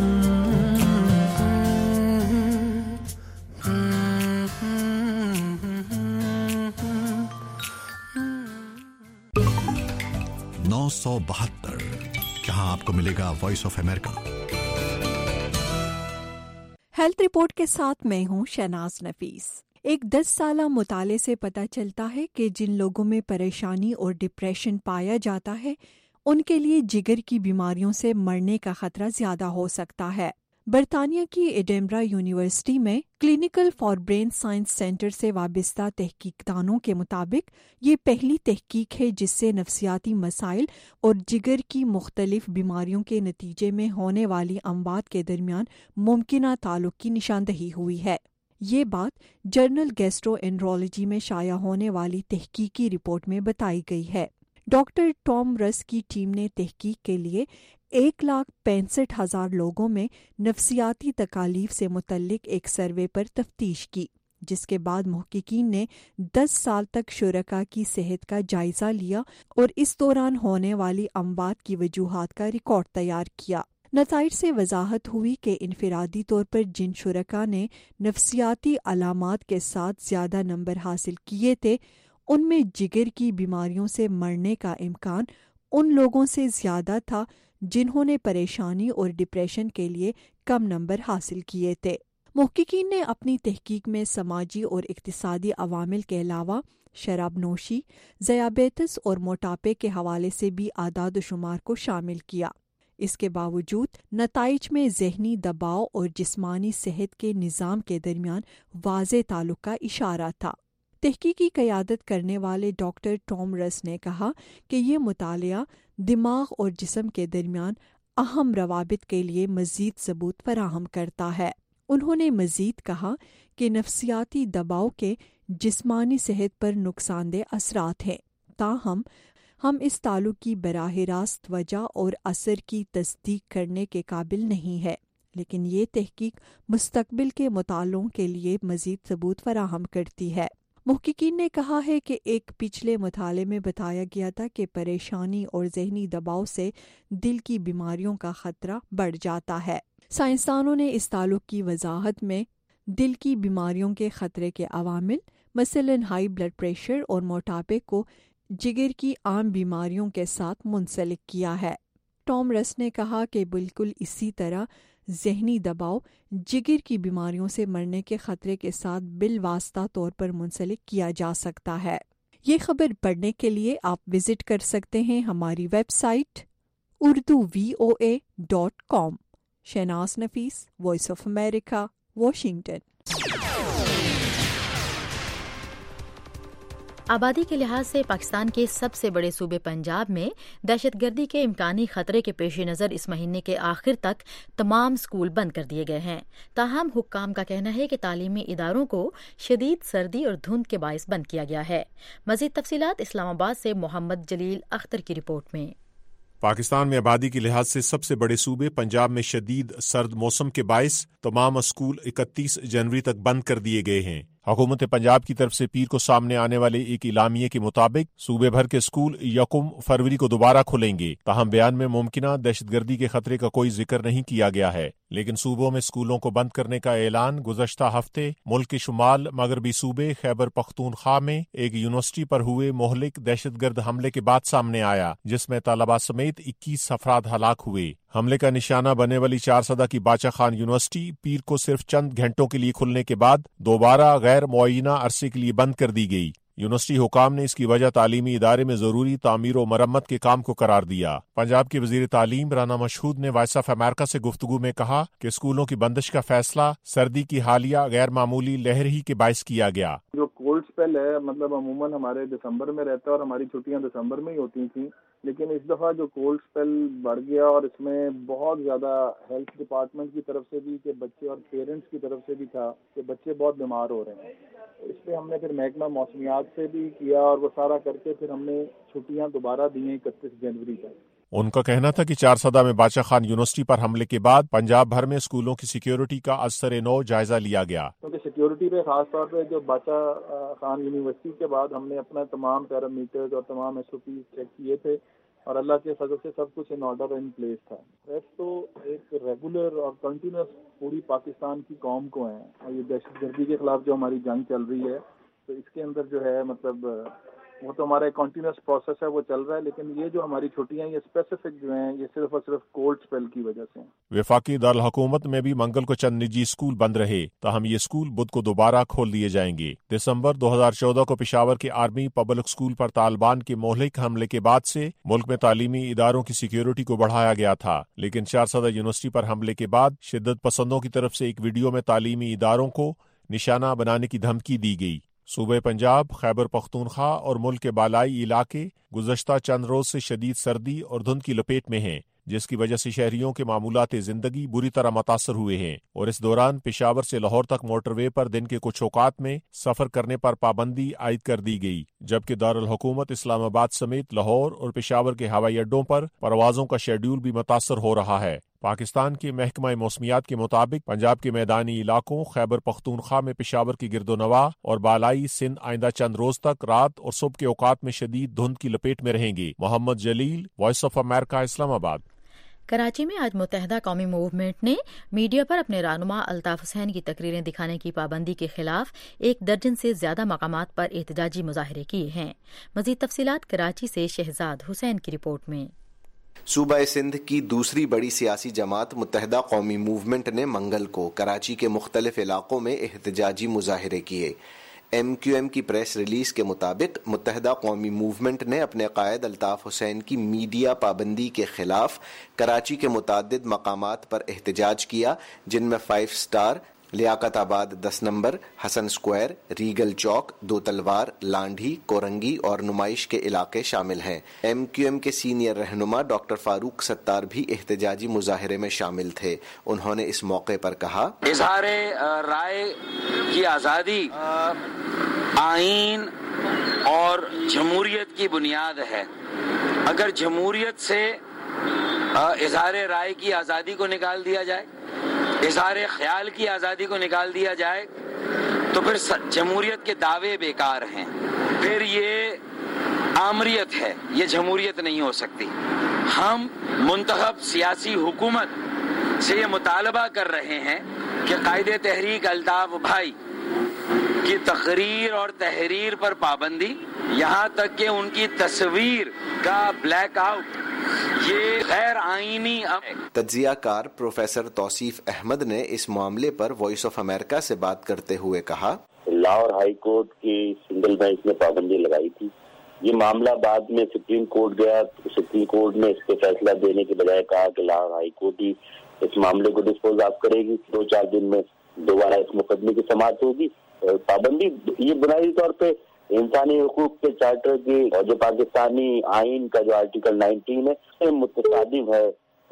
نو سو بہتر، جہاں آپ کو ملے گا Voice of America. Health report کے ساتھ میں ہوں شہناز نفیس۔ ایک دس سالہ مطالعے سے پتہ چلتا ہے کہ جن لوگوں میں پریشانی اور ڈپریشن پایا جاتا ہے ان کے لیے جگر کی بیماریوں سے مرنے کا خطرہ زیادہ ہو سکتا ہے۔ برطانیہ کی ایڈنبرا یونیورسٹی میں clinical for brain science centre سے وابستہ تحقیق دانوں کے مطابق یہ پہلی تحقیق ہے جس سے نفسیاتی مسائل اور جگر کی مختلف بیماریوں کے نتیجے میں ہونے والی اموات کے درمیان ممکنہ تعلق کی نشاندہی ہوئی ہے۔ یہ بات جرنل گیسٹرو انٹرولوجی میں شائع ہونے والی تحقیقی رپورٹ میں بتائی گئی ہے۔ ڈاکٹر ٹام رس کی ٹیم نے تحقیق کے لیے ایک لاکھ پینسٹھ ہزار لوگوں میں نفسیاتی تکالیف سے متعلق ایک سروے پر تفتیش کی، جس کے بعد محققین نے دس سال تک شرکاء کی صحت کا جائزہ لیا اور اس دوران ہونے والی اموات کی وجوہات کا ریکارڈ تیار کیا۔ نتائج سے وضاحت ہوئی کہ انفرادی طور پر جن شرکاء نے نفسیاتی علامات کے ساتھ زیادہ نمبر حاصل کیے تھے ان میں جگر کی بیماریوں سے مرنے کا امکان ان لوگوں سے زیادہ تھا جنہوں نے پریشانی اور ڈپریشن کے لیے کم نمبر حاصل کیے تھے۔ محققین نے اپنی تحقیق میں سماجی اور اقتصادی عوامل کے علاوہ شراب نوشی، ذیابیطس اور موٹاپے کے حوالے سے بھی اعداد و شمار کو شامل کیا۔ اس کے باوجود نتائج میں ذہنی دباؤ اور جسمانی صحت کے نظام کے درمیان واضح تعلق کا اشارہ تھا۔ تحقیقی قیادت کرنے والے ڈاکٹر ٹام رس نے کہا کہ یہ مطالعہ دماغ اور جسم کے درمیان اہم روابط کے لیے مزید ثبوت فراہم کرتا ہے۔ انہوں نے مزید کہا کہ نفسیاتی دباؤ کے جسمانی صحت پر نقصان دہ اثرات ہیں، تاہم ہم اس تعلق کی براہ راست وجہ اور اثر کی تصدیق کرنے کے قابل نہیں ہے، لیکن یہ تحقیق مستقبل کے مطالعوں کے لیے مزید ثبوت فراہم کرتی ہے۔ محققین نے کہا ہے کہ ایک پچھلے مطالعے میں بتایا گیا تھا کہ پریشانی اور ذہنی دباؤ سے دل کی بیماریوں کا خطرہ بڑھ جاتا ہے۔ سائنسدانوں نے اس تعلق کی وضاحت میں دل کی بیماریوں کے خطرے کے عوامل مثلاً ہائی بلڈ پریشر اور موٹاپے کو جگر کی عام بیماریوں کے ساتھ منسلک کیا ہے۔ ٹام رس نے کہا کہ بالکل اسی طرح ذہنی دباؤ جگر کی بیماریوں سے مرنے کے خطرے کے ساتھ بالواسطہ طور پر منسلک کیا جا سکتا ہے۔ یہ خبر پڑھنے کے لیے آپ وزٹ کر سکتے ہیں ہماری website Urdu V O A dot com. Shahnaz Nafees, Voice of America, Washington. आबादी के लिहाज से पाकिस्तान के सबसे बड़े सूबे पंजाब में दहशतगर्दी के इम्कानी खतरे के पेश नज़र इस महीने के आखिर तक तमाम स्कूल बंद कर दिए गए हैं। ताहम हुक्काम का कहना है कि तालीमी इदारों को शदीद सर्दी और धुंध के बायस बंद किया गया है। मज़ीद तफसीलात इस्लामाबाद से मोहम्मद जलील अख्तर की रिपोर्ट में। पाकिस्तान में आबादी के लिहाज से सबसे बड़े सूबे पंजाब में शदीद सर्द मौसम के बायस तमाम स्कूल इकतीस जनवरी तक बंद कर दिए गए हैं। हुकूमत पंजाब की तरफ से पीर को सामने आने वाले एक इलामिये के मुताबिक सूबे भर के स्कूल यकुम फरवरी को दोबारा खुलेंगे। ताहम बयान में मुमकिना दहशतगर्दी के खतरे का कोई जिक्र नहीं किया गया है, लेकिन सूबों में स्कूलों को बंद करने का ऐलान गुज़श्ता हफ्ते मुल्क के शुमाल मगरबी सूबे खैबर पख्तूनख्वा में एक यूनिवर्सिटी पर हुए मोहलिक दहशतगर्द हमले के बाद सामने आया, जिसमें तलबा समेत इक्कीस अफराद हलाक हुए। हमले का निशाना बनने वाली चार सदा की बाचा खान यूनिवर्सिटी पीर को सिर्फ चंद घंटों के लिए खुलने के बाद दोबारा गैर मुअय्यना अरसे के लिए बंद कर दी गई। यूनिवर्सिटी हुकाम ने इसकी वजह तालीमी इदारे में जरूरी तामीर और मरम्मत के काम को करार दिया। पंजाब के वजीर तालीम राना मशहूद ने वॉइस ऑफ अमेरिका से गुफ्तगू में कहा कि स्कूलों की बंदिश का फैसला सर्दी की हालिया गैर मामूली लहर ही के बायस किया गया। जो कोल्ड स्पेल है, मतलब अमूमन हमारे दिसंबर में रहता है और हमारी छुट्टियां दिसंबर में ही होती थी, लेकिन इस दफ़ा जो कोल्ड स्पेल बढ़ गया और इसमें बहुत ज़्यादा हेल्थ डिपार्टमेंट की तरफ से भी कि बच्चे और पेरेंट्स की तरफ से भी था कि बच्चे बहुत बीमार हो रहे हैं। इसलिए हमने फिर महकमा मौसमियात से भी किया और वो सारा करके फिर हमने छुट्टियां दोबारा दी हैं इकतीस जनवरी तक। उनका कहना था कि चार सदा में बाचा खान यूनिवर्सिटी पर हमले के बाद पंजाब भर में स्कूलों की सिक्योरिटी का असर नौ जायजा लिया गया। क्योंकि सिक्योरिटी पे खास तौर पे जो बाचा खान यूनिवर्सिटी के बाद हमने अपना तमाम पैरामीटर्स और तमाम एस ओ पी चेक किए थे और अल्लाह के फजल से सब कुछ इन ऑर्डर इन प्लेस था। रेस्ट तो एक रेगुलर और कंटिन्यूस पूरी पाकिस्तान की कौम को है और ये दहशतगर्दी के खिलाफ जो हमारी जंग चल रही है, तो इसके अंदर जो है मतलब वो तो हमारा एक कंटिन्यूस प्रोसेस है, वो चल रहा है। लेकिन ये जो हमारी छुट्टियां ये स्पेसिफिक जो हैं ये सिर्फ और सिर्फ कोल्ड स्पेल की वजह से। वफाकी दारुल हुकूमत में भी मंगल को चंद निजी स्कूल बंद रहे, ताहम ये स्कूल बुध को दोबारा खोल दिए जाएंगे। दिसंबर दो हजार चौदह को पेशावर के आर्मी पब्लिक स्कूल पर तालिबान के मोहलिक हमले के बाद से मुल्क में तालीमी इदारों की सिक्योरिटी को बढ़ाया गया था, लेकिन चार सदा यूनिवर्सिटी पर हमले के बाद शिद्दत पसंदों की तरफ से एक वीडियो में तालीमी इदारों को निशाना बनाने की धमकी दी गई। सूबे पंजाब, खैबर पख्तूनख्वा और मुल्क के बालाई इलाके गुज़श्ता चंद रोज से शदीद सर्दी और धुंध की लपेट में हैं, जिसकी वजह से शहरियों के मामूलात जिंदगी बुरी तरह मुतासर हुए हैं और इस दौरान पेशावर से लाहौर तक मोटरवे पर दिन के कुछ औकात में सफर करने पर पाबंदी आयद कर दी गई, जबकि दारुल हुकूमत इस्लामाबाद समेत लाहौर और पेशावर के हवाई अड्डों पर परवाजों का शेड्यूल भी मुतासर हो रहा है। पाकिस्तान के महकमा मौसमियात के मुताबिक पंजाब के मैदानी इलाकों खैबर पख्तूनख्वा में पेशावर की गिरदोनवा और बालाई सिंध आइंदा चंद रोज तक रात और सुबह के औकात में शदीद धुंध की लपेट में रहेंगे। Mohammad Jalil, Voice of America, Islamabad. Karachi में आज मुत्तहदा कौमी मूवमेंट ने मीडिया पर अपने रहनुमा अल्ताफ हुसैन की तकरीरें दिखाने की पाबंदी के खिलाफ एक दर्जन से ज्यादा मकामात पर एहतजाजी मुजाहरे किए हैं। मजीद तफसीलात कराची से शहजाद हुसैन की रिपोर्ट में। सूबा सिंध की दूसरी बड़ी सियासी जमात मुत्तहदा कौमी मूवमेंट ने मंगल को कराची के मुख्तलिफ इलाकों में एहतजाजी मुजाहरे किए। एम क्यू एम की प्रेस रिलीज के मुताबिक मुत्तहदा कौमी मूवमेंट ने अपने कायद अल्ताफ हुसैन की मीडिया पाबंदी के खिलाफ कराची के मुतादिद मकामात पर एहतजाज किया, जिनमें फाइव स्टार, लियाकत आबाद दस number, Hasan square, Regal Chowk, Do Talwar, Landhi, Korangi और नुमाइश के इलाके शामिल हैं। एम क्यू एम के सीनियर रहनुमा डॉक्टर फारूक सत्तार भी एहतजाजी मुजाहरे में शामिल थे। उन्होंने इस मौके पर कहा, इज़हारे राय की आज़ादी आईन और जमहूरियत की बुनियाद है। अगर जमहूरियत से इज़हारे राय की आज़ादी को निकाल दिया जाए, इज़हारे ख्याल की आज़ादी को निकाल दिया जाए, तो फिर जमहूरियत के दावे बेकार हैं, फिर ये आमरियत है, ये जमहूरियत नहीं हो सकती। हम मुंतखब सियासी हुकूमत से ये मुतालबा कर रहे हैं कि कायदे तहरीक अल्ताफ भाई की तकरीर और तहरीर पर पाबंदी, यहाँ तक कि उनकी तस्वीर का ब्लैक आउट, ये गैर आईनी। तज्जियाकार प्रोफेसर तौसीफ अहमद ने इस मामले पर वॉइस ऑफ अमेरिका से बात करते हुए कहा, लाहौर हाई कोर्ट की सिंगल बेंच ने पाबंदी लगाई थी। ये मामला बाद में सुप्रीम कोर्ट गया, तो सुप्रीम कोर्ट ने इस पे फैसला देने के बजाय कहा कि लाहौर हाई कोर्ट ही اس معاملے کو ڈسپوز آف کرے گی. دو چار دن میں دوبارہ اس مقدمے کی سماعت ہوگی. پابندی یہ بنیادی طور پہ انسانی حقوق کے چارٹر کی اور جو پاکستانی آئین کا جو آرٹیکل نائنٹین ہے متصادم ہے,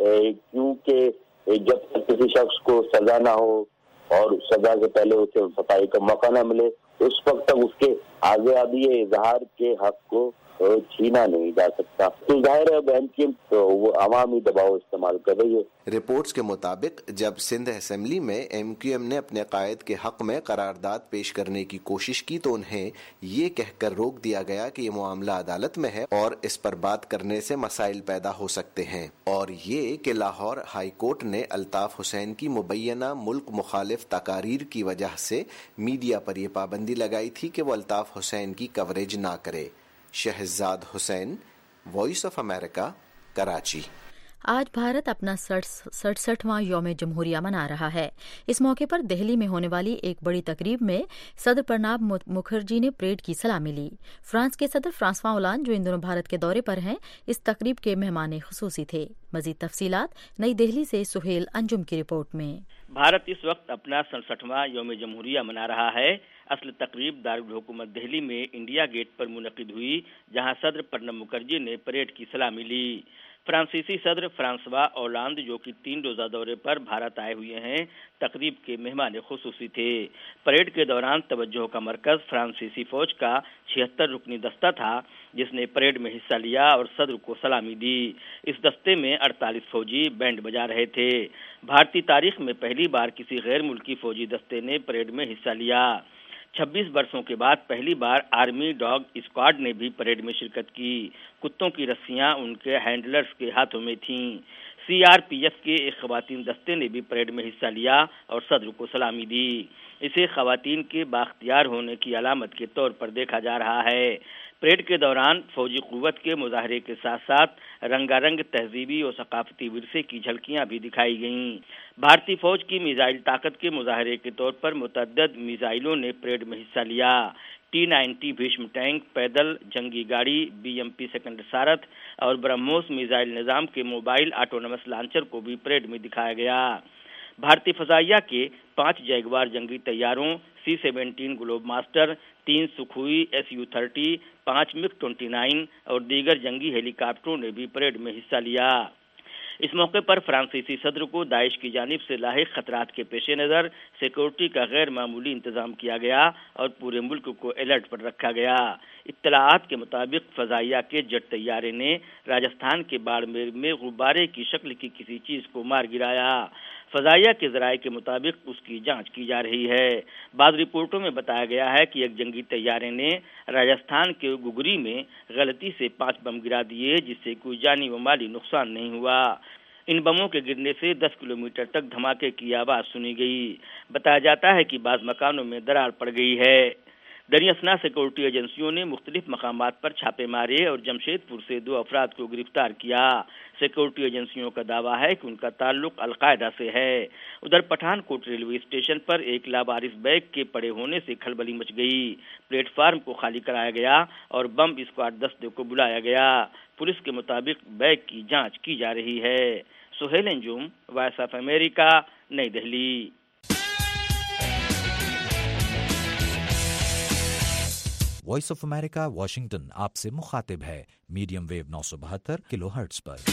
کیونکہ جب تک کسی شخص کو سزا نہ ہو اور سزا سے پہلے اسے صفائی کا موقع نہ ملے اس وقت تک اس کے آگے ابھی اظہار کے حق کو چھینا نہیں جا سکتا. تو ظاہر ہے بہن کی وہ عوامی دباؤ استعمال کر رہی ہے. رپورٹس کے مطابق جب سندھ اسمبلی میں ایم کیو ایم نے اپنے قائد کے حق میں قرارداد پیش کرنے کی کوشش کی تو انہیں یہ کہہ کر روک دیا گیا کہ یہ معاملہ عدالت میں ہے اور اس پر بات کرنے سے مسائل پیدا ہو سکتے ہیں. اور یہ کہ لاہور ہائی کورٹ نے الطاف حسین کی مبینہ ملک مخالف تقاریر کی وجہ سے میڈیا پر یہ پابندی لگائی تھی کہ وہ الطاف حسین کی کوریج نہ کرے. Shahzad Hussain, Voice of America, Karachi. آج بھارت اپنا سڑسٹھواں یوم جمہوریہ منا رہا ہے. اس موقع پر دہلی میں ہونے والی ایک بڑی تقریب میں صدر پرناب مکھرجی نے پریڈ کی سلامی لی. فرانس کے صدر فرانسوا اولان جو ان دنوں بھارت کے دورے پر ہیں اس تقریب کے مہمان خصوصی تھے. مزید تفصیلات نئی دہلی سے سہیل انجم کی رپورٹ میں. بھارت اس وقت اپنا سڑسٹھواں یوم جمہوریہ منا رہا ہے. اصل تقریب دارالحکومت دہلی میں انڈیا گیٹ پر منعقد ہوئی جہاں صدر پرنب مکھرجی نے پریڈ کی سلامی لی. فرانسیسی صدر فرانسوا اولاند جو کہ تین روزہ دورے پر بھارت آئے ہوئے ہیں تقریب کے مہمان خصوصی تھے. پریڈ کے دوران توجہ کا مرکز فرانسیسی فوج کا چھہتر رکنی دستہ تھا جس نے پریڈ میں حصہ لیا اور صدر کو سلامی دی. اس دستے میں اڑتالیس فوجی بینڈ بجا رہے تھے. بھارتی تاریخ میں پہلی بار کسی غیر ملکی فوجی دستے نے پریڈ میں حصہ لیا. چھبیس برسوں کے بعد پہلی بار آرمی ڈاگ اسکواڈ نے بھی پریڈ میں شرکت کی. کتوں کی رسیاں ان کے ہینڈلرز کے ہاتھوں میں تھیں. سی آر پی ایف کے ایک خواتین دستے نے بھی پریڈ میں حصہ لیا اور صدر کو سلامی دی. اسے خواتین کے بااختیار ہونے کی علامت کے طور پر دیکھا جا رہا ہے. پریڈ کے دوران فوجی قوت کے مظاہرے کے ساتھ ساتھ رنگا رنگ تہذیبی اور ثقافتی ورثے کی جھلکیاں بھی دکھائی گئیں. بھارتی فوج کی میزائل طاقت کے مظاہرے کے طور پر متعدد میزائلوں نے پریڈ میں حصہ لیا. ٹی نائنٹی بھیشم ٹینک، پیدل جنگی گاڑی، B M P second Sarath اور برہموس میزائل نظام کے موبائل آٹونمس لانچر کو بھی پریڈ میں دکھایا گیا. بھارتی فضائیہ کے پانچ جیگوار جنگی طیاروں، سی سیونٹین گلوب ماسٹر، تین سکھوئی ایس یو تھرٹی، پانچ مگ ٹوئنٹی نائن اور دیگر جنگی ہیلی کاپٹروں نے بھی پریڈ میں حصہ لیا. اس موقع پر فرانسیسی صدر کو داعش کی جانب سے لاحق خطرات کے پیش نظر سیکورٹی کا غیر معمولی انتظام کیا گیا اور پورے ملک کو الرٹ پر رکھا گیا. اطلاعات کے مطابق فضائیہ کے جٹ طیارے نے راجستھان کے باڑمیر میں غبارے کی شکل کی کسی چیز کو مار گرایا. فضائیہ کے ذرائع کے مطابق اس کی جانچ کی جا رہی ہے. بعض رپورٹوں میں بتایا گیا ہے کہ ایک جنگی طیارے نے راجستھان کے گگری میں غلطی سے پانچ بم گرا دیے جس سے کوئی جانی و مالی نقصان نہیں ہوا. ان بموں کے گرنے سے دس کلومیٹر تک دھماکے کی آواز سنی گئی. بتایا جاتا ہے کہ بعض مکانوں میں درار پڑ گئی ہے. دریں سیکورٹی ایجنسیوں نے مختلف مقامات پر چھاپے مارے اور جمشید پور سے دو افراد کو گرفتار کیا. سیکورٹی ایجنسیوں کا دعویٰ ہے کہ ان کا تعلق القاعدہ سے ہے. ادھر پٹھان کوٹ ریلوے اسٹیشن پر ایک لابارث بیگ کے پڑے ہونے سے کھلبلی مچ گئی. پلیٹ فارم کو خالی کرایا گیا اور بم اسکواڈ دستے کو بلایا گیا. پولیس کے مطابق بیگ کی جانچ کی جا رہی ہے. Sohail Anjum, voice of America, نئی Delhi. Voice of America Washington آپ سے مخاطب ہے میڈیم ویو نو سو بہتر کلو ہرٹز پر.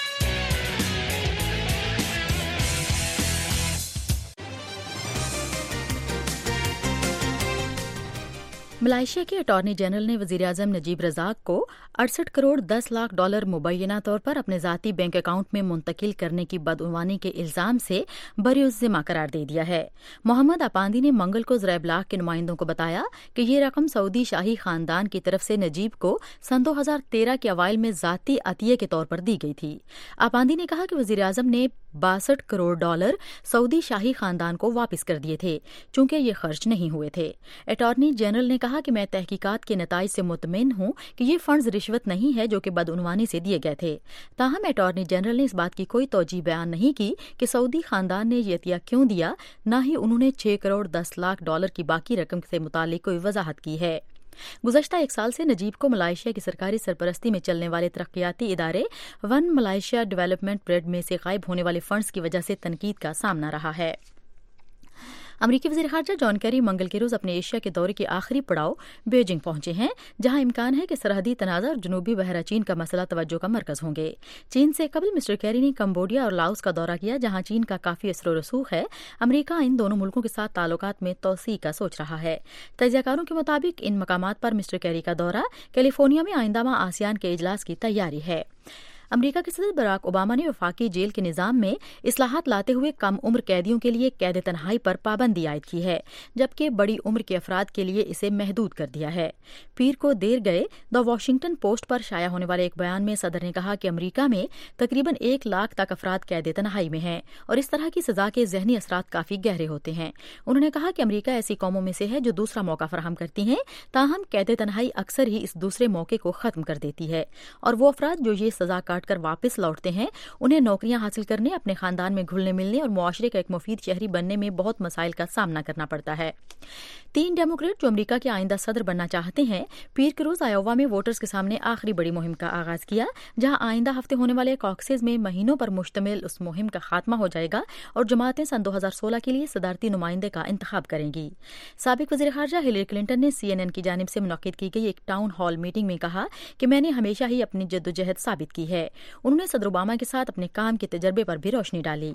ملائیشیا کے اٹارنی جنرل نے وزیر اعظم نجیب رزاق کو اڑسٹھ کروڑ دس لاکھ ڈالر مبینہ طور پر اپنے ذاتی بینک اکاؤنٹ میں منتقل کرنے کی بدعنوانی کے الزام سے بریالذمہ قرار دے دیا ہے. محمد اپاندی نے منگل کو ذرائع ابلاغ کے نمائندوں کو بتایا کہ یہ رقم سعودی شاہی خاندان کی طرف سے نجیب کو سن دو ہزار تیرہ کے اوائل میں ذاتی عطیے کے طور پر دی گئی تھی. اپاندی نے کہا کہ وزیر اعظم نے باسٹھ کروڑ ڈالر سعودی شاہی خاندان کو واپس کر دیے تھے چونکہ یہ خرچ نہیں ہوئے تھے. اٹارنی جنرل نے کہا کہ میں تحقیقات کے نتائج سے مطمئن ہوں کہ یہ فنڈز رشوت نہیں ہے جو کہ بدعنوانی سے دیے گئے تھے. تاہم اٹارنی جنرل نے اس بات کی کوئی توجیہ بیان نہیں کی کہ سعودی خاندان نے یہ عطیہ کیوں دیا، نہ ہی انہوں نے چھ کروڑ دس لاکھ ڈالر کی باقی رقم سے متعلق کوئی وضاحت کی ہے. गुज़श्ता एक साल से नजीब को मलाइशिया की सरकारी सरपरस्ती में चलने वाले तरक्याती इदारे वन मलाइशिया डेवलपमेंट ब्रेड में से गायब होने वाले फंड्स की वजह से तनकीद का सामना रहा है। अमरीकी वज़ीर ख़ारजा जॉन कैरी मंगल के रोज अपने एशिया के दौरे के आखिरी पड़ाव बीजिंग पहुंचे हैं, जहां इम्कान है कि सरहदी तनाज़ा और जनूबी बहरा चीन का मसला तवज्जो का मरकज होंगे। चीन से कबल मिस्टर कैरी ने कम्बोडिया और लाओस का दौरा किया, जहां चीन का काफी असर व रसूख है। अमरीका इन दोनों मुल्कों के साथ ताल्लुकात में तोसी का सोच रहा है। तजियाकारों के मुताबिक इन मकामात पर मिस्टर कैरी का दौरा कैलिफोर्निया में आइंदा माह आसियान के इजलास की तैयारी है। अमरीका के सदर बराक ओबामा ने वफाकी जेल के निज़ाम में इस्लाहात लाते हुए कम उम्र कैदियों के लिए कैद तन्हाई पर पाबंदी आयद की है, जबकि बड़ी उम्र के अफराद के लिए इसे महदूद कर दिया है। पीर को देर गए द वॉशिंगटन पोस्ट पर शाया होने वाले एक बयान में सदर ने कहा कि अमरीका में तकरीबन एक लाख तक अफराद कैद तन्हाई में हैं और इस तरह की सजा के जहनी असरात काफी गहरे होते हैं। उन्होंने कहा कि अमरीका ऐसी कौमों में से है जो दूसरा मौका फराहम करती हैं, ताहम कैद तन्हाई अक्सर ही इस दूसरे मौके को खत्म कर देती है और वो अफराद जो ये सजा काट कर वापस लौटते हैं उन्हें नौकरियां हासिल करने, अपने खानदान में घुलने मिलने और मुआशरे का एक मुफीद शहरी बनने में बहुत मसाइल का सामना करना पड़ता है। तीन डेमोक्रेट जो अमरीका के आइंदा सदर बनना चाहते हैं, पीर के रोज आयोवा में वोटर्स के सामने आखिरी बड़ी मुहिम का आगाज किया, जहां आइंदा हफ्ते होने वाले कॉकसेस में महीनों पर मुश्तमिल उस मुहिम का खात्मा हो जाएगा और जमातें सन दो हजार सोलह के लिए सदारती नुमाइंदे का इंतखाब करेंगी। साबिक वज़ीर ख़ारजा हिलरी क्लिंटन ने सी एन एन की जानिब से मुनक्किद की गई एक टाउन हॉल मीटिंग में कहा कि मैंने हमेशा ही अपनी जद्दोजहद साबित की है। उन्होंने सदर ओबामा के साथ अपने काम के तजर्बे पर भी रोशनी डाली।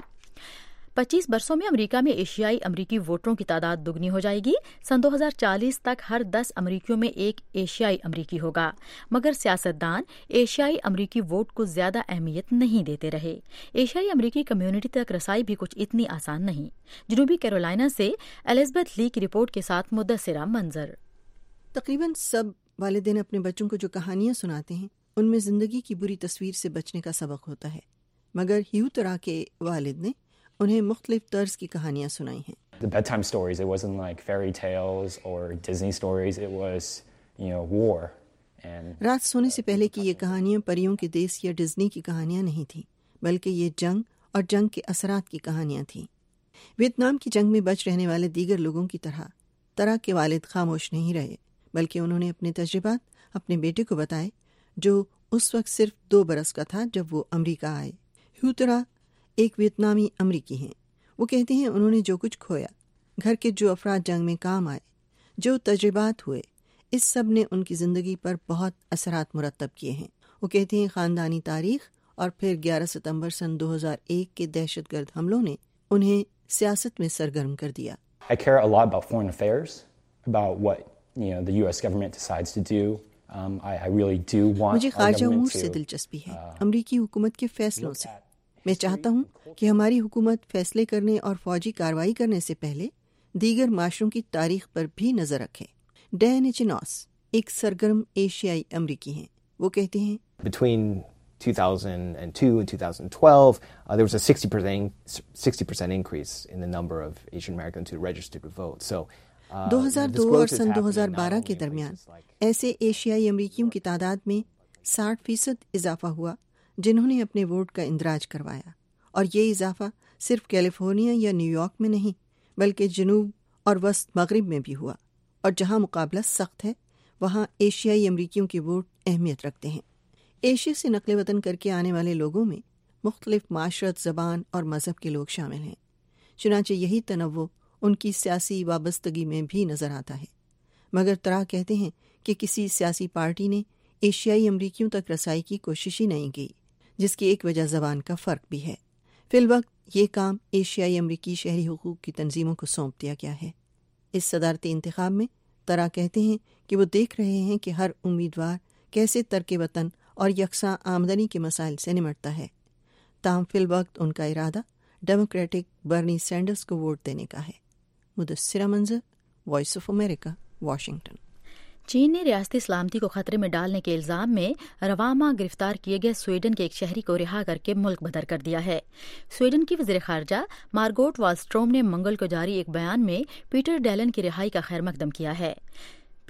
पच्चीस बरसों में अमरीका में एशियाई अमरीकी वोटरों की तादाद दुगनी हो जाएगी। सन दो हजार चालीस तक हर दस अमरीकियों में एक एशियाई अमरीकी होगा, मगर सियासतदान एशियाई अमरीकी वोट को ज्यादा अहमियत नहीं देते रहे। एशियाई अमरीकी कम्युनिटी तक रसाई भी कुछ इतनी आसान नहीं। जनूबी कैरोलिना से एलिजबेथ ली की रिपोर्ट के साथ मुद्दसिरा मंजर। तकरीबन सब वालिदैन अपने बच्चों को जो कहानियां सुनाते हैं उनमें जिंदगी की बुरी तस्वीर से बचने का सबक होता है, मगर ह्यू तरह के वालिद ने उन्हें मुख्तलिफ तर्ज की कहानियां सुनाई हैं। The bedtime stories, it wasn't like fairy tales or Disney stories, it was, you know, war. And रात सोने से पहले की ये कहानियां परियों के देश या डिज्नी की कहानियां नहीं थी, बल्कि ये जंग और जंग के असरात की कहानियां थीं। वियतनाम की जंग में बच रहने वाले दीगर लोगों की तरह तरह के वालिद खामोश नहीं रहे, बल्कि उन्होंने अपने तजुर्बात अपने बेटे को बताए, जो उस वक्त सिर्फ दो बरस का था जब वो अमरीका आए। ह्यू तरह एक वियतनामी अमरीकी हैं। वो कहते हैं उन्होंने जो कुछ खोया, घर के जो अफराद जंग में काम आए, जो तजुर्बात हुए, इस सब ने उनकी ज़िंदगी पर बहुत असरात मुरतब किए हैं। वो कहते हैं ख़ानदानी तारीख और फिर ग्यारह सितंबर सन दो हज़ार एक के दहशतगर्द हमलों ने उन्हें सियासत में सरगर्म कर दिया। I care a lot about foreign affairs, about what, you know, the U S government decides to do. Um, I, I really do want मुझे our खारजा government उमूर to, से दिलचस्पी है, uh, अमरीकी हुकूमत के फैसलों से। मैं चाहता हूँ कि हमारी हुकूमत फैसले करने और फौजी कार्रवाई करने से पहले दीगर माशरों की तारीख पर भी नजर रखे। डैन एचिनॉस एक सरगर्म एशियाई अमरीकी हैं। वो कहते हैं Between two thousand two and two thousand twelve, uh, there was a sixty percent sixty percent increase in the number of Asian Americans who registered to vote. So uh, दो हज़ार दो this और growth is सन दो हज़ार happening not बारह only के in दरमियान places like ऐसे एशियाई अमरीकियों की तादाद में साठ फीसद इजाफा हुआ जिन्होंने अपने वोट का इंदराज करवाया, और ये इजाफा सिर्फ कैलिफोर्निया या न्यूयॉर्क में नहीं बल्कि जनूब और वस्त मगरिब में भी हुआ, और जहां मुकाबला सख्त है वहां एशियाई अमरीकियों के वोट अहमियत रखते हैं। एशिया से नकल वतन करके आने वाले लोगों में मुख्तलिफ माशरत, ज़बान और मज़हब के लोग शामिल हैं। चुनांचे यही तनव्वुर उनकी सियासी वाबस्तगी में भी नज़र आता है, मगर तरा कहते हैं कि किसी सियासी पार्टी ने एशियाई अमरीकियों तक रसाई की कोशिश ही नहीं की, जिसकी एक वजह ज़बान का फ़र्क भी है। फिलवक्त ये काम एशियाई अमरीकी शहरी हुकूक की तंजीमों को सौंप दिया गया है। इस सदारती इंतखाब में तरा कहते हैं कि वो देख रहे हैं कि हर उम्मीदवार कैसे तर्क वतन और यकसा आमदनी के मसाइल से निमटता है। ताहम फिलवक्त उनका इरादा डेमोक्रेटिक बर्नी सैंडर्स को वोट देने का है। मुदस्सिरा मंजर, वॉइस ऑफ अमेरिका, वाशिंगटन। चीन ने रियासती सलामती को खतरे में डालने के इल्जाम में रवां माह गिरफ्तार किए गए स्वीडन के एक शहरी को रिहा करके मुल्क बदर कर दिया है। स्वीडन की वज़ीर ख़ारजा मार्गोट वालस्ट्रोम ने मंगल को जारी एक बयान में पीटर डैलन की रिहाई का खैर मकदम किया है।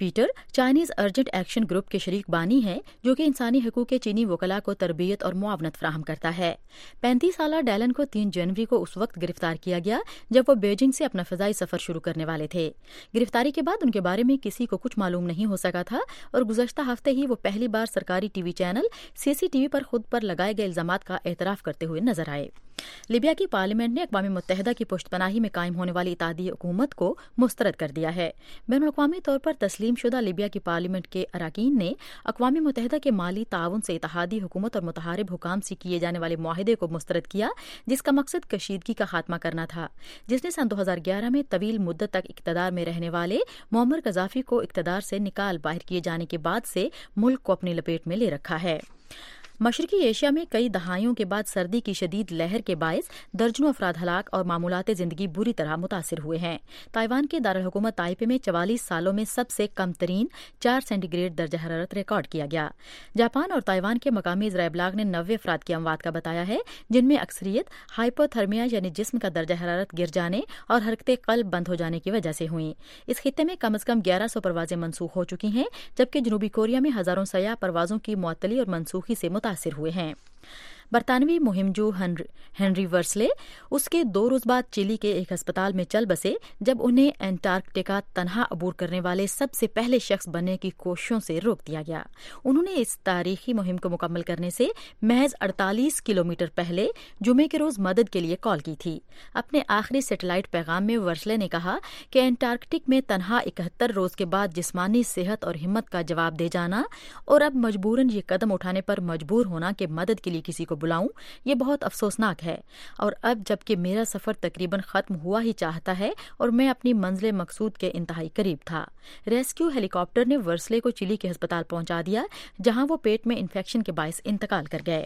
Peter Chinese urgent action group کے شریک بانی ہیں جو کہ انسانی حقوق کے چینی وکلاء کو تربیت اور معاونت فراہم کرتا ہے۔ پینتیس سالہ ڈیلن کو تین جنوری کو اس وقت گرفتار کیا گیا جب وہ بیجنگ سے اپنا فضائی سفر شروع کرنے والے تھے۔ گرفتاری کے بعد ان کے بارے میں کسی کو کچھ معلوم نہیں ہو سکا تھا اور گزشتہ ہفتے ہی وہ پہلی بار سرکاری T V channel C C T V پر خود پر لگائے گئے الزامات کا اعتراف کرتے ہوئے نظر آئے۔ لیبیا کی پارلیمنٹ نے اقوام متحدہ کی پشت پناہی میں قائم ہونے والی اتحادی حکومت کو مسترد کر دیا ہے۔ بین الاقوامی طور پر تسلیم شدہ لیبیا کی پارلیمنٹ کے اراکین نے اقوام متحدہ کے مالی تعاون سے اتحادی حکومت اور متحارب حکام سے کیے جانے والے معاہدے کو مسترد کیا جس کا مقصد کشیدگی کا خاتمہ کرنا تھا، جس نے سن دو ہزار گیارہ میں طویل مدت تک اقتدار میں رہنے والے معمر قذافی کو اقتدار سے نکال باہر کیے جانے کے بعد سے ملک کو اپنی لپیٹ میں لے رکھا ہے۔ مشرقی ایشیا میں کئی دہائیوں کے بعد سردی کی شدید لہر کے باعث درجنوں افراد ہلاک اور معمولات زندگی بری طرح متاثر ہوئے ہیں۔ تائیوان کے دارالحکومت تائپے میں چوالیس سالوں میں سب سے کم ترین چار سینٹی گریڈ درجہ حرارت ریکارڈ کیا گیا۔ جاپان اور تائیوان کے مقامی ذرائع ابلاغ نے نوے افراد کی اموات کا بتایا ہے، جن میں اکثریت ہائپوتھرمیا یعنی جسم کا درجہ حرارت گر جانے اور حرکت قلب بند ہو جانے کی وجہ سے ہوئیں۔ اس خطے میں کم از کم گیارہ سو پروازیں منسوخ ہو چکی ہیں، جبکہ جنوبی کوریا میں ہزاروں سیاح پروازوں کی معطلی اور منسوخی سے متاثر ہوئے ہیں۔ برطانوی مہمجو ہنری ورسلے اس کے دو روز بعد چلی کے ایک ہسپتال میں چل بسے جب انہیں انٹارکٹیکا تنہا عبور کرنے والے سب سے پہلے شخص بننے کی کوششوں سے روک دیا گیا۔ انہوں نے اس تاریخی مہم کو مکمل کرنے سے محض اڑتالیس کلومیٹر پہلے جمعے کے روز مدد کے لیے کال کی تھی۔ اپنے آخری سیٹلائٹ پیغام میں ورسلے نے کہا کہ انٹارکٹک میں تنہا اکہتر روز کے بعد جسمانی صحت اور ہمت کا جواب دے جانا اور اب مجبوراً یہ قدم اٹھانے پر مجبور ہونا کہ مدد کے لیے کسی کو بلاؤں، یہ بہت افسوسناک ہے۔ اور اب جبکہ میرا سفر تقریباً ختم ہوا ہی چاہتا ہے اور میں اپنی منزل مقصود کے انتہائی قریب تھا۔ ریسکیو ہیلی کاپٹر نے ورسلے کو چلی کے ہسپتال پہنچا دیا جہاں وہ پیٹ میں انفیکشن کے باعث انتقال کر گئے۔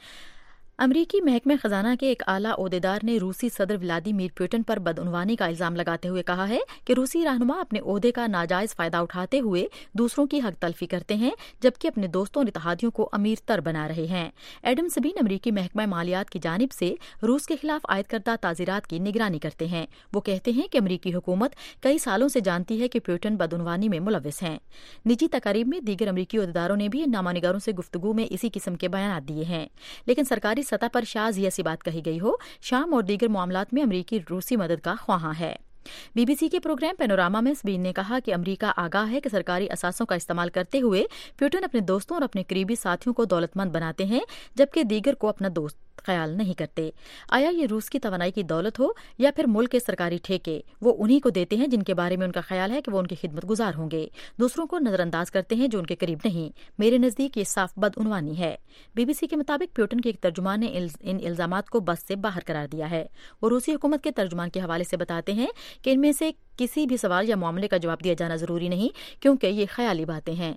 امریکی محکمہ خزانہ کے ایک اعلیٰ عہدیدار نے روسی صدر ولادیمیر پوٹن پر بدعنوانی کا الزام لگاتے ہوئے کہا ہے کہ روسی رہنما اپنے عہدے کا ناجائز فائدہ اٹھاتے ہوئے دوسروں کی حق تلفی کرتے ہیں جبکہ اپنے دوستوں اور اتحادیوں کو امیر تر بنا رہے ہیں۔ ایڈم سبین امریکی محکمہ مالیات کی جانب سے روس کے خلاف عائد کردہ تعزیرات کی نگرانی کرتے ہیں۔ وہ کہتے ہیں کہ امریکی حکومت کئی سالوں سے جانتی ہے کہ پوٹن بدعنوانی میں ملوث ہیں۔ نجی تقاریب میں دیگر امریکی عہدیداروں نے بھی نامہ نگاروں سے گفتگو میں اسی قسم کے بیانات دیے ہیں، لیکن سرکاری سطح پر شاذ یہ ایسی بات کہی گئی ہو۔ شام اور دیگر معاملات میں امریکی روسی مدد کا خواہاں ہے۔ بی بی سی کے پروگرام پینوراما میں سبین نے کہا کہ امریکہ آگاہ ہے کہ سرکاری اثاثوں کا استعمال کرتے ہوئے پوٹن اپنے دوستوں اور اپنے قریبی ساتھیوں کو دولت مند بناتے ہیں جبکہ دیگر کو اپنا دوست خیال نہیں کرتے۔ آیا یہ روس کی توانائی کی دولت ہو یا پھر ملک کے سرکاری ٹھیکے، وہ انہی کو دیتے ہیں جن کے بارے میں ان کا خیال ہے کہ وہ ان کی خدمت گزار ہوں گے، دوسروں کو نظر انداز کرتے ہیں جو ان کے قریب نہیں۔ میرے نزدیک یہ صاف بدعنوانی ہے۔ بی بی سی کے مطابق پوٹن کے ایک ترجمان نے ان الزامات کو بس سے باہر قرار دیا ہے۔ وہ روسی حکومت کے ترجمان کے حوالے سے بتاتے ہیں کہ ان میں سے کسی بھی سوال یا معاملے کا جواب دیا جانا ضروری نہیں کیونکہ یہ خیالی باتیں ہیں۔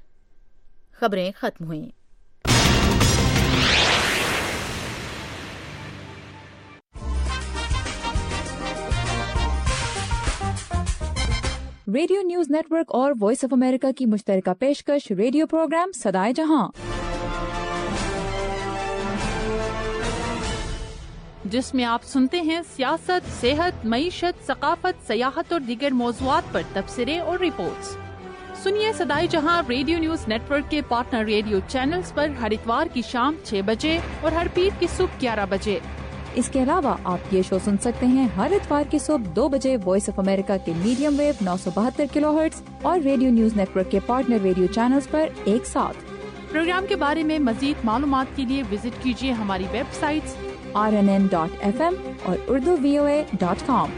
خبریں ختم ہوئیں۔ ریڈیو نیوز نیٹ ورک اور وائس آف امریکہ کی مشترکہ پیشکش ریڈیو پروگرام صدائے جہاں، جس میں آپ سنتے ہیں سیاست، صحت، معیشت، ثقافت، سیاحت اور دیگر موضوعات پر تبصرے اور رپورٹس۔ سنیے صدائے جہاں ریڈیو نیوز نیٹ ورک کے پارٹنر ریڈیو چینلز پر ہر اتوار کی شام چھ بجے اور ہر پیر کی صبح گیارہ بجے۔ اس کے علاوہ آپ یہ شو سن سکتے ہیں ہر اتوار کی صبح دو بجے وائس آف امریکہ کے میڈیم ویو نو سو بہتر کلو ہرٹز اور ریڈیو نیوز نیٹ ورک کے پارٹنر ریڈیو چینلز پر ایک ساتھ۔ پروگرام کے بارے میں مزید معلومات کے لیے وزٹ کیجیے ہماری websites R N N dot F M اور Urdu V O A dot کام۔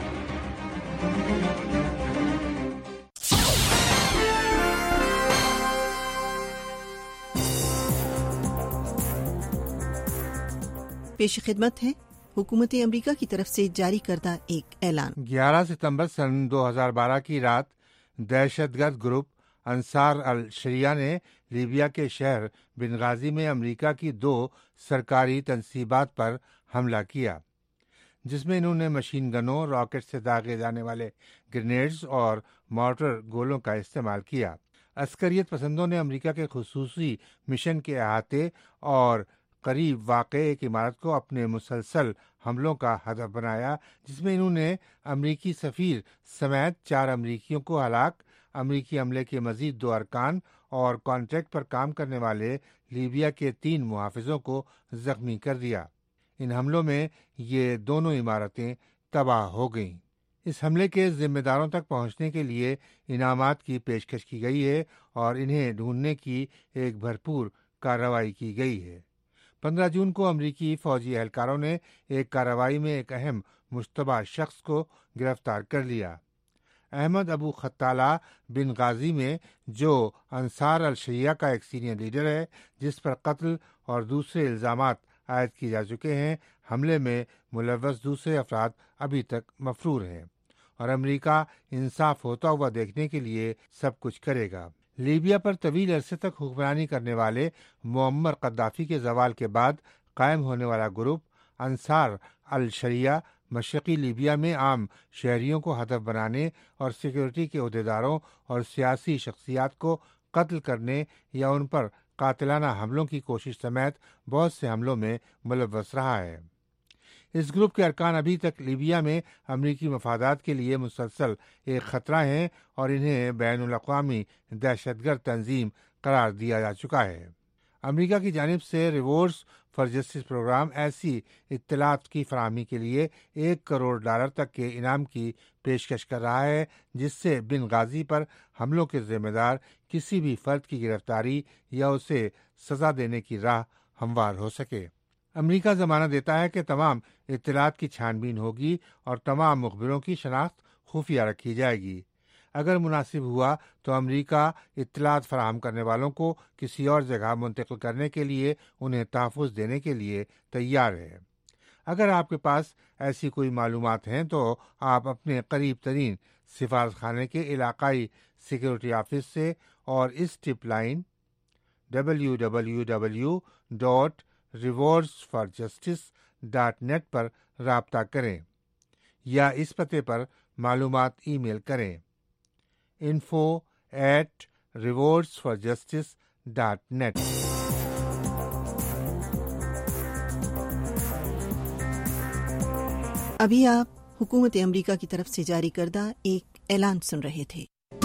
پیش خدمت ہے حکومت امریکہ کی طرف سے جاری کردہ ایک اعلان۔ گیارہ ستمبر سن دو ہزار بارہ کی رات دہشت گرد گروپ انصار الشریعہ نے لیبیا کے شہر بنغازی میں امریکہ کی دو سرکاری تنصیبات پر حملہ کیا، جس میں انہوں نے مشین گنوں، راکٹ سے داغے جانے والے گرینیڈز اور مارٹر گولوں کا استعمال کیا۔ عسکریت پسندوں نے امریکہ کے خصوصی مشن کے احاطے اور قریب واقع ایک عمارت کو اپنے مسلسل حملوں کا ہدف بنایا، جس میں انہوں نے امریکی سفیر سمیت چار امریکیوں کو ہلاک امریکی عملے کے مزید دو ارکان اور کانٹریکٹ پر کام کرنے والے لیبیا کے تین محافظوں کو زخمی کر دیا۔ ان حملوں میں یہ دونوں عمارتیں تباہ ہو گئیں۔ اس حملے کے ذمہ داروں تک پہنچنے کے لیے انعامات کی پیشکش کی گئی ہے اور انہیں ڈھونڈنے کی ایک بھرپور کارروائی کی گئی ہے۔ پندرہ جون کو امریکی فوجی اہلکاروں نے ایک کارروائی میں ایک اہم مشتبہ شخص کو گرفتار کر لیا۔ احمد ابو خطالہ بن غازی میں، جو انصار الشریعہ کا ایک سینئر لیڈر ہے جس پر قتل اور دوسرے الزامات عائد کیے جا چکے ہیں، حملے میں ملوث دوسرے افراد ابھی تک مفرور ہیں اور امریکہ انصاف ہوتا ہوا دیکھنے کے لیے سب کچھ کرے گا۔ لیبیا پر طویل عرصے تک حکمرانی کرنے والے معمر قذافی کے زوال کے بعد قائم ہونے والا گروپ انصار الشریعہ مشرقی لیبیا میں عام شہریوں کو ہدف بنانے اور سیکورٹی کے عہدیداروں اور سیاسی شخصیات کو قتل کرنے یا ان پر قاتلانہ حملوں کی کوشش سمیت بہت سے حملوں میں ملوث رہا ہے۔ اس گروپ کے ارکان ابھی تک لیبیا میں امریکی مفادات کے لیے مسلسل ایک خطرہ ہیں اور انہیں بین الاقوامی دہشت گرد تنظیم قرار دیا جا چکا ہے۔ امریکہ کی جانب سے ریوارڈز فار جسٹس پروگرام ایسی اطلاعات کی فراہمی کے لیے ایک کروڑ ڈالر تک کے انعام کی پیشکش کر رہا ہے، جس سے بن غازی پر حملوں کے ذمہ دار کسی بھی فرد کی گرفتاری یا اسے سزا دینے کی راہ ہموار ہو سکے۔ امریکہ ضمانت دیتا ہے کہ تمام اطلاعات کی چھان بین ہوگی اور تمام مخبروں کی شناخت خفیہ رکھی جائے گی۔ اگر مناسب ہوا تو امریکہ اطلاعات فراہم کرنے والوں کو کسی اور جگہ منتقل کرنے کے لیے انہیں تحفظ دینے کے لیے تیار ہے۔ اگر آپ کے پاس ایسی کوئی معلومات ہیں تو آپ اپنے قریب ترین سفارت خانے کے علاقائی سیکورٹی آفس سے اور اس tip line W W W dot rewards for justice dot net پر رابطہ کریں یا اس پتے پر معلومات ای میل کریں info at rewards for justice dot net۔ ابھی آپ حکومت امریکہ کی طرف سے جاری کردہ ایک اعلان سن رہے تھے۔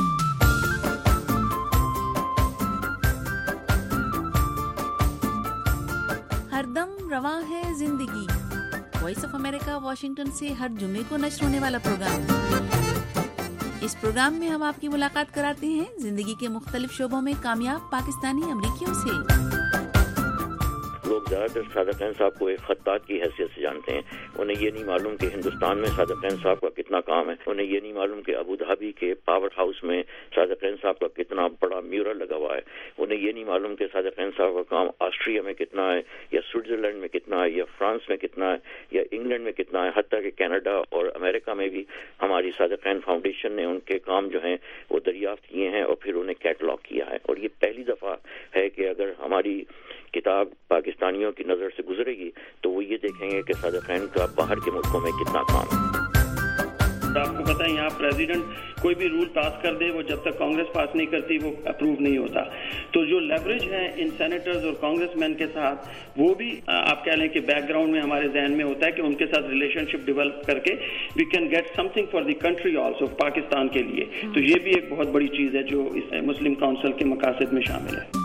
ہر دم رواں ہے زندگی، وائس آف امریکہ واشنگٹن سے ہر جمعے کو نشر ہونے والا پروگرام۔ اس پروگرام میں ہم آپ کی ملاقات کراتے ہیں زندگی کے مختلف شعبوں میں کامیاب پاکستانی امریکیوں سے۔ لوگ زیادہ تر صادقین صاحب کو ایک خطاط کی حیثیت سے جانتے ہیں، انہیں یہ نہیں معلوم کہ ہندوستان میں صادقین صاحب کا کتنا کام ہے، انہیں یہ نہیں معلوم کہ ابو دھابی کے پاور ہاؤس میں صادقین صاحب کا کتنا بڑا میورل لگا ہوا ہے، انہیں یہ نہیں معلوم کہ صادقین صاحب کا کام آسٹریا میں کتنا ہے یا سوئٹزرلینڈ میں کتنا ہے یا فرانس میں کتنا ہے یا انگلینڈ میں کتنا ہے، حتیٰ کہ کینیڈا اور امریکہ میں بھی ہماری صادقین فاؤنڈیشن نے ان کے کام جو ہیں وہ دریافت کیے ہیں اور پھر انہیں کیٹلاگ کیا ہے۔ اور یہ پہلی دفعہ ہے کہ اگر ہماری کتاب پاکستانیوں کی نظر سے گزرے گی تو وہ یہ دیکھیں گے کہ صادقین کا باہر کے ملکوں میں کتنا کام ہے۔ آپ کو پتہ ہے یہاں پریزیڈنٹ کوئی بھی رول پاس کر دے، وہ جب تک کانگریس پاس نہیں کرتی وہ اپروو نہیں ہوتا۔ تو جو لیوریج ہے ان سینیٹرز اور کانگریس مین کے ساتھ، وہ بھی آپ کہہ لیں کہ بیک گراؤنڈ میں ہمارے ذہن میں ہوتا ہے کہ ان کے ساتھ ریلیشن شپ ڈیولپ کر کے we can get something for the country also, Pakistan کے لیے۔ تو یہ بھی ایک بہت بڑی چیز ہے جو اس مسلم کونسل کے مقاصد میں شامل ہے۔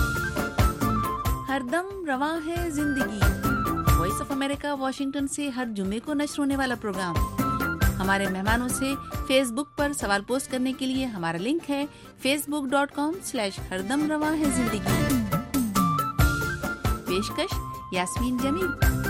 ہر دم رواں ہے زندگی، وائس آف امریکہ واشنگٹن سے ہر جمعے کو نشر ہونے والا پروگرام۔ ہمارے مہمانوں سے فیس بک پر سوال پوسٹ کرنے کے لیے ہمارا لنک ہے Facebook dot com slash ہر دم رواں ہے زندگی۔ پیشکش Yasmeen Jamil.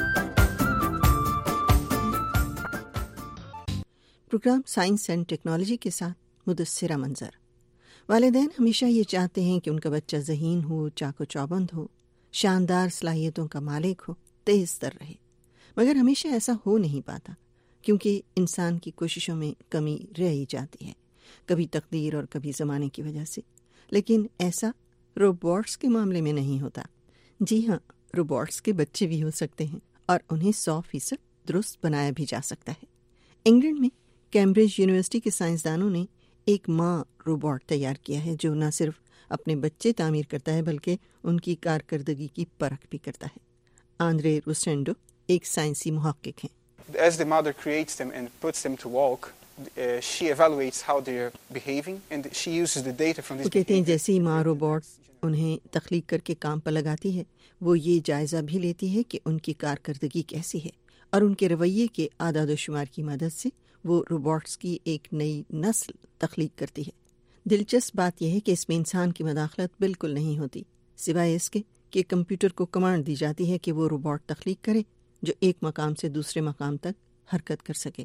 Programme science and technology کے ساتھ مدثرہ منظر۔ والدین ہمیشہ یہ چاہتے ہیں کہ ان کا بچہ ذہین ہو، چاق و چوبند ہو، شاندار صلاحیتوں کا مالک ہو، تیز تر رہے، مگر ہمیشہ ایسا ہو نہیں پاتا کیونکہ انسان کی کوششوں میں کمی رہ ہی جاتی ہے، کبھی تقدیر اور کبھی زمانے کی وجہ سے۔ لیکن ایسا روبوٹس کے معاملے میں نہیں ہوتا۔ جی ہاں، روبوٹس کے بچے بھی ہو سکتے ہیں اور انہیں سو فیصد درست بنایا بھی جا سکتا ہے۔ انگلینڈ میں کیمبرج یونیورسٹی کے سائنسدانوں نے ایک ماں روبوٹ تیار کیا ہے جو نہ صرف اپنے بچے تعمیر کرتا ہے بلکہ ان کی کارکردگی کی پرکھ بھی کرتا ہے۔ آندرے روسینڈو ایک سائنسی محقق ہیں۔ As the mother creates them and puts them to walk, uh, she evaluates how they're behaving and she uses the data from this. وہ کہتے ہیں جیسے ہی ماں روبوٹ انہیں تخلیق کر کے کام پر لگاتی ہے، وہ یہ جائزہ بھی لیتی ہے کہ ان کی کارکردگی کیسی ہے، اور ان کے رویے کے اعداد و شمار کی مدد سے وہ روبوٹس کی ایک نئی نسل تخلیق کرتی ہے۔ دلچسپ بات یہ ہے کہ اس میں انسان کی مداخلت بالکل نہیں ہوتی، سوائے اس کے کہ کمپیوٹر کو کمانڈ دی جاتی ہے کہ وہ روبوٹ تخلیق کرے جو ایک مقام سے دوسرے مقام تک حرکت کر سکے۔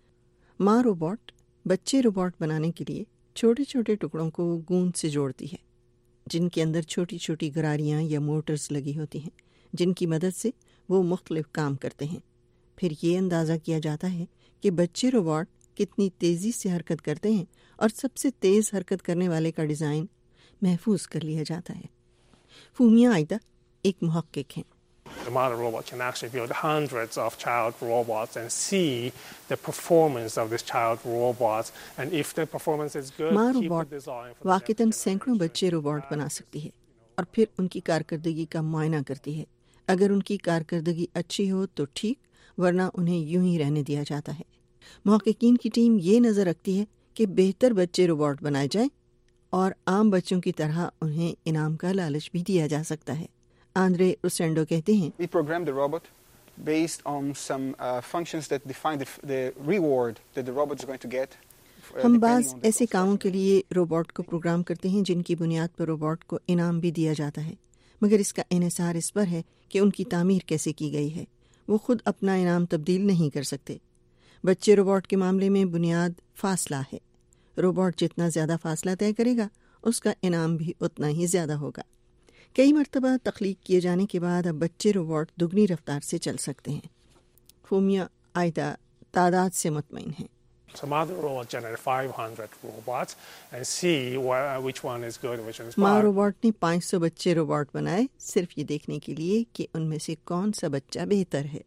ماں روبوٹ بچے روبوٹ بنانے کے لیے چھوٹے چھوٹے ٹکڑوں کو گوند سے جوڑتی ہے، جن کے اندر چھوٹی چھوٹی گراریاں یا موٹرز لگی ہوتی ہیں، جن کی مدد سے وہ مختلف کام کرتے ہیں۔ پھر یہ اندازہ کیا جاتا ہے کہ بچے روبوٹ کتنی تیزی سے حرکت کرتے ہیں، اور سب سے تیز حرکت کرنے والے کا ڈیزائن محفوظ کر لیا جاتا ہے۔ فومیا آئیدہ ایک محقق ہیں۔ The model robot can actually build hundreds of child robots and see the performance of this child robots, and if the performance is good, man keep robot the design for واقعتاً سینکڑوں بچے روبوٹ بنا سکتی ہے اور پھر ان کی کارکردگی کا معائنہ کرتی ہے۔ اگر ان کی کارکردگی اچھی ہو تو ٹھیک، ورنہ انہیں یوں ہی رہنے دیا جاتا ہے۔ محققین کی ٹیم یہ نظر رکھتی ہے کہ بہتر بچے روبوٹ بنائے جائیں اور عام بچوں کی طرح انہیں انعام کا لالچ بھی دیا جا سکتا ہے۔ آندرے روسینڈو کہتے ہیں We programmed the robot based on some uh, functions that define the, the reward that the robot is going to get. uh, ہم depending بعض on the ایسے کاموں کے لیے روبوٹ کو پروگرام کرتے ہیں جن کی بنیاد پر روبوٹ کو انعام بھی دیا جاتا ہے، مگر اس کا انحصار اس پر ہے کہ ان کی تعمیر کیسے کی گئی ہے۔ وہ خود اپنا انعام تبدیل نہیں کر سکتے۔ بچے روبوٹ کے معاملے میں بنیاد فاصلہ ہے۔ روبوٹ جتنا زیادہ فاصلہ طے کرے گا، اس کا انعام بھی اتنا ہی زیادہ ہوگا۔ کئی مرتبہ تخلیق کیے جانے کے بعد اب بچے روبوٹ دگنی رفتار سے چل سکتے ہیں۔ فومیا آئیدہ تعداد سے مطمئن ہیں۔ So model robot generate five hundred robots and see wh- which one is good and which one is man bad. Robot نے پانچ سو بچے روبوٹ بنائے صرف یہ دیکھنے کے لیے کہ ان میں سے کون سا بچہ بہتر ہے۔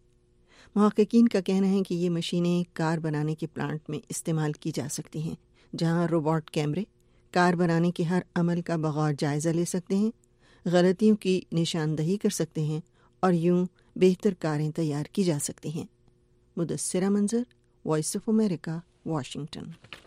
محققین کا کہنا ہے کہ یہ مشینیں کار بنانے کے پلانٹ میں استعمال کی جا سکتی ہیں، جہاں روبوٹ کیمرے کار بنانے کے ہر عمل کا بغور جائزہ لے سکتے ہیں، غلطیوں کی نشاندہی کر سکتے ہیں، اور یوں بہتر کاریں تیار کی جا سکتی ہیں۔ مدثرہ Manzar, Voice of America, Washington.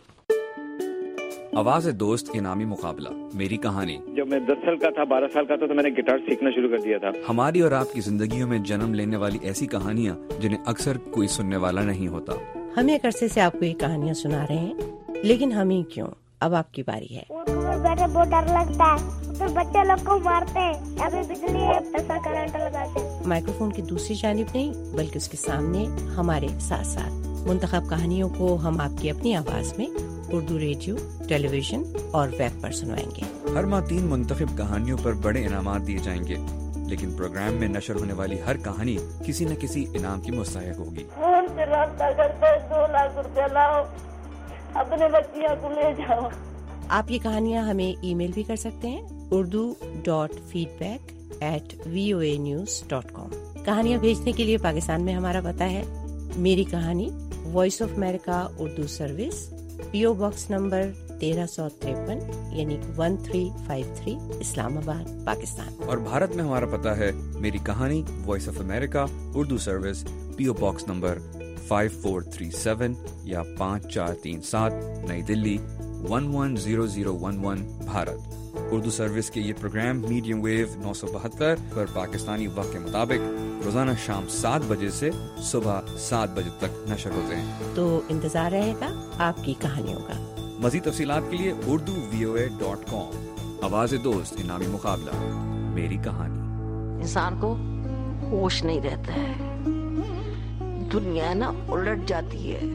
آواز دوست انعامی مقابلہ، میری کہانی۔ جب میں دس سال کا تھا، بارہ سال کا تھا، تو میں نے گٹار سیکھنا شروع کر دیا تھا۔ ہماری اور آپ کی زندگیوں میں جنم لینے والی ایسی کہانیاں جنہیں اکثر کوئی سننے والا نہیں ہوتا۔ ہم ایک عرصے سے آپ کو یہ کہانیاں سنا رہے ہیں، لیکن ہم ہی کیوں، اب آپ کی باری ہے۔ بیٹھے بہت ڈر لگتا ہے، تو بچے لوگ کو مارتے ہیں، ابھی بجلی ہے ایسا کرنٹ لگاتے ہیں۔ مائکروفون کی دوسری جانب نہیں بلکہ اس کے سامنے ہمارے ساتھ ساتھ منتخب کہانیوں کو ہم آپ کی اپنی آواز میں اردو ریڈیو، ٹیلی ویژن اور ویب پر سنوائیں گے۔ ہر ماہ تین منتخب کہانیوں پر بڑے انعامات دیے جائیں گے، لیکن پروگرام میں نشر ہونے والی ہر کہانی کسی نہ کسی انعام کی مستحق ہوگی۔ فون سے رابطہ کرتے دو لاکھ روپیہ لاؤ، اپنے بچیاں کو لے جاؤ۔ آپ یہ کہانیاں ہمیں ای میل بھی کر سکتے ہیں، Urdu dot feedback at V O A news dot com. کہانیاں بھیجنے کے لیے پاکستان میں ہمارا پتہ ہے میری کہانی، voice of America Urdu service, P O box number تیرہ سو تریپن یعنی one three five three, Islamabad, Pakistan. اور بھارت میں ہمارا پتہ ہے میری کہانی، voice of America Urdu service, P O box number five four three seven یا پانچ چار تین سات، نئی Delhi one one zero zero one one, Bharat. Urdu service کے یہ پروگرام میڈیم ویو نو سو بہتر پر پاکستانی وقت کے مطابق روزانہ شام سات بجے سے صبح سات بجے تک نشر ہوتے ہیں، تو انتظار رہے گا آپ کی کہانیوں کا۔ مزید تفصیلات کے لیے Urdu V O A dot کام۔ آواز دوست انعامی مقابلہ، میری کہانی۔ انسان کو ہوش نہیں رہتا ہے، دنیا نا الٹ جاتی ہے۔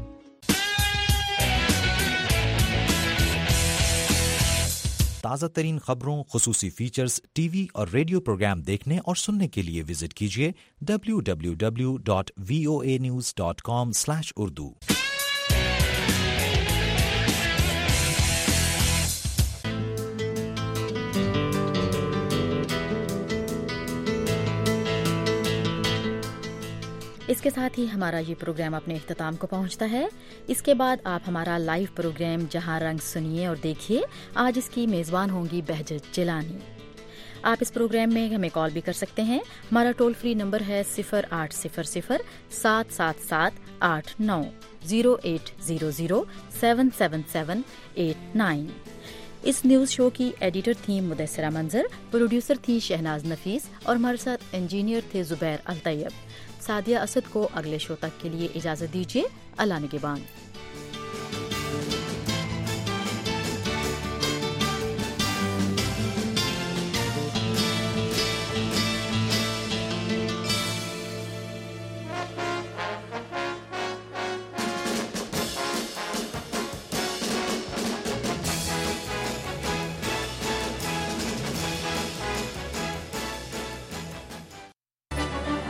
تازہ ترین خبروں، خصوصی فیچرز، ٹی وی اور ریڈیو پروگرام دیکھنے اور سننے کے لیے وزٹ کیجیے W W W dot V O A news dot com slash Urdu. اس کے ساتھ ہی ہمارا یہ پروگرام اپنے اختتام کو پہنچتا ہے۔ اس کے بعد آپ ہمارا لائیو پروگرام جہاں رنگ سنیے اور دیکھیے۔ آج اس کی میزبان ہوں گی بہجت جیلانی۔ آپ اس پروگرام میں ہمیں کال بھی کر سکتے ہیں. ہمارا ٹول فری نمبر ہے صفر آٹھ صفر صفر سات سات سات آٹھ نو zero eight zero zero seven seven seven eight nine. اس نیوز شو کی ایڈیٹر تھیں مدثرہ منظر، پروڈیوسر تھیں شہناز نفیس اور ہمارے ساتھ انجینئر تھے زبیر الطیب. سعدیہ اسد کو اگلے شو تک کے لیے اجازت دیجیے. اللہ نگہبان.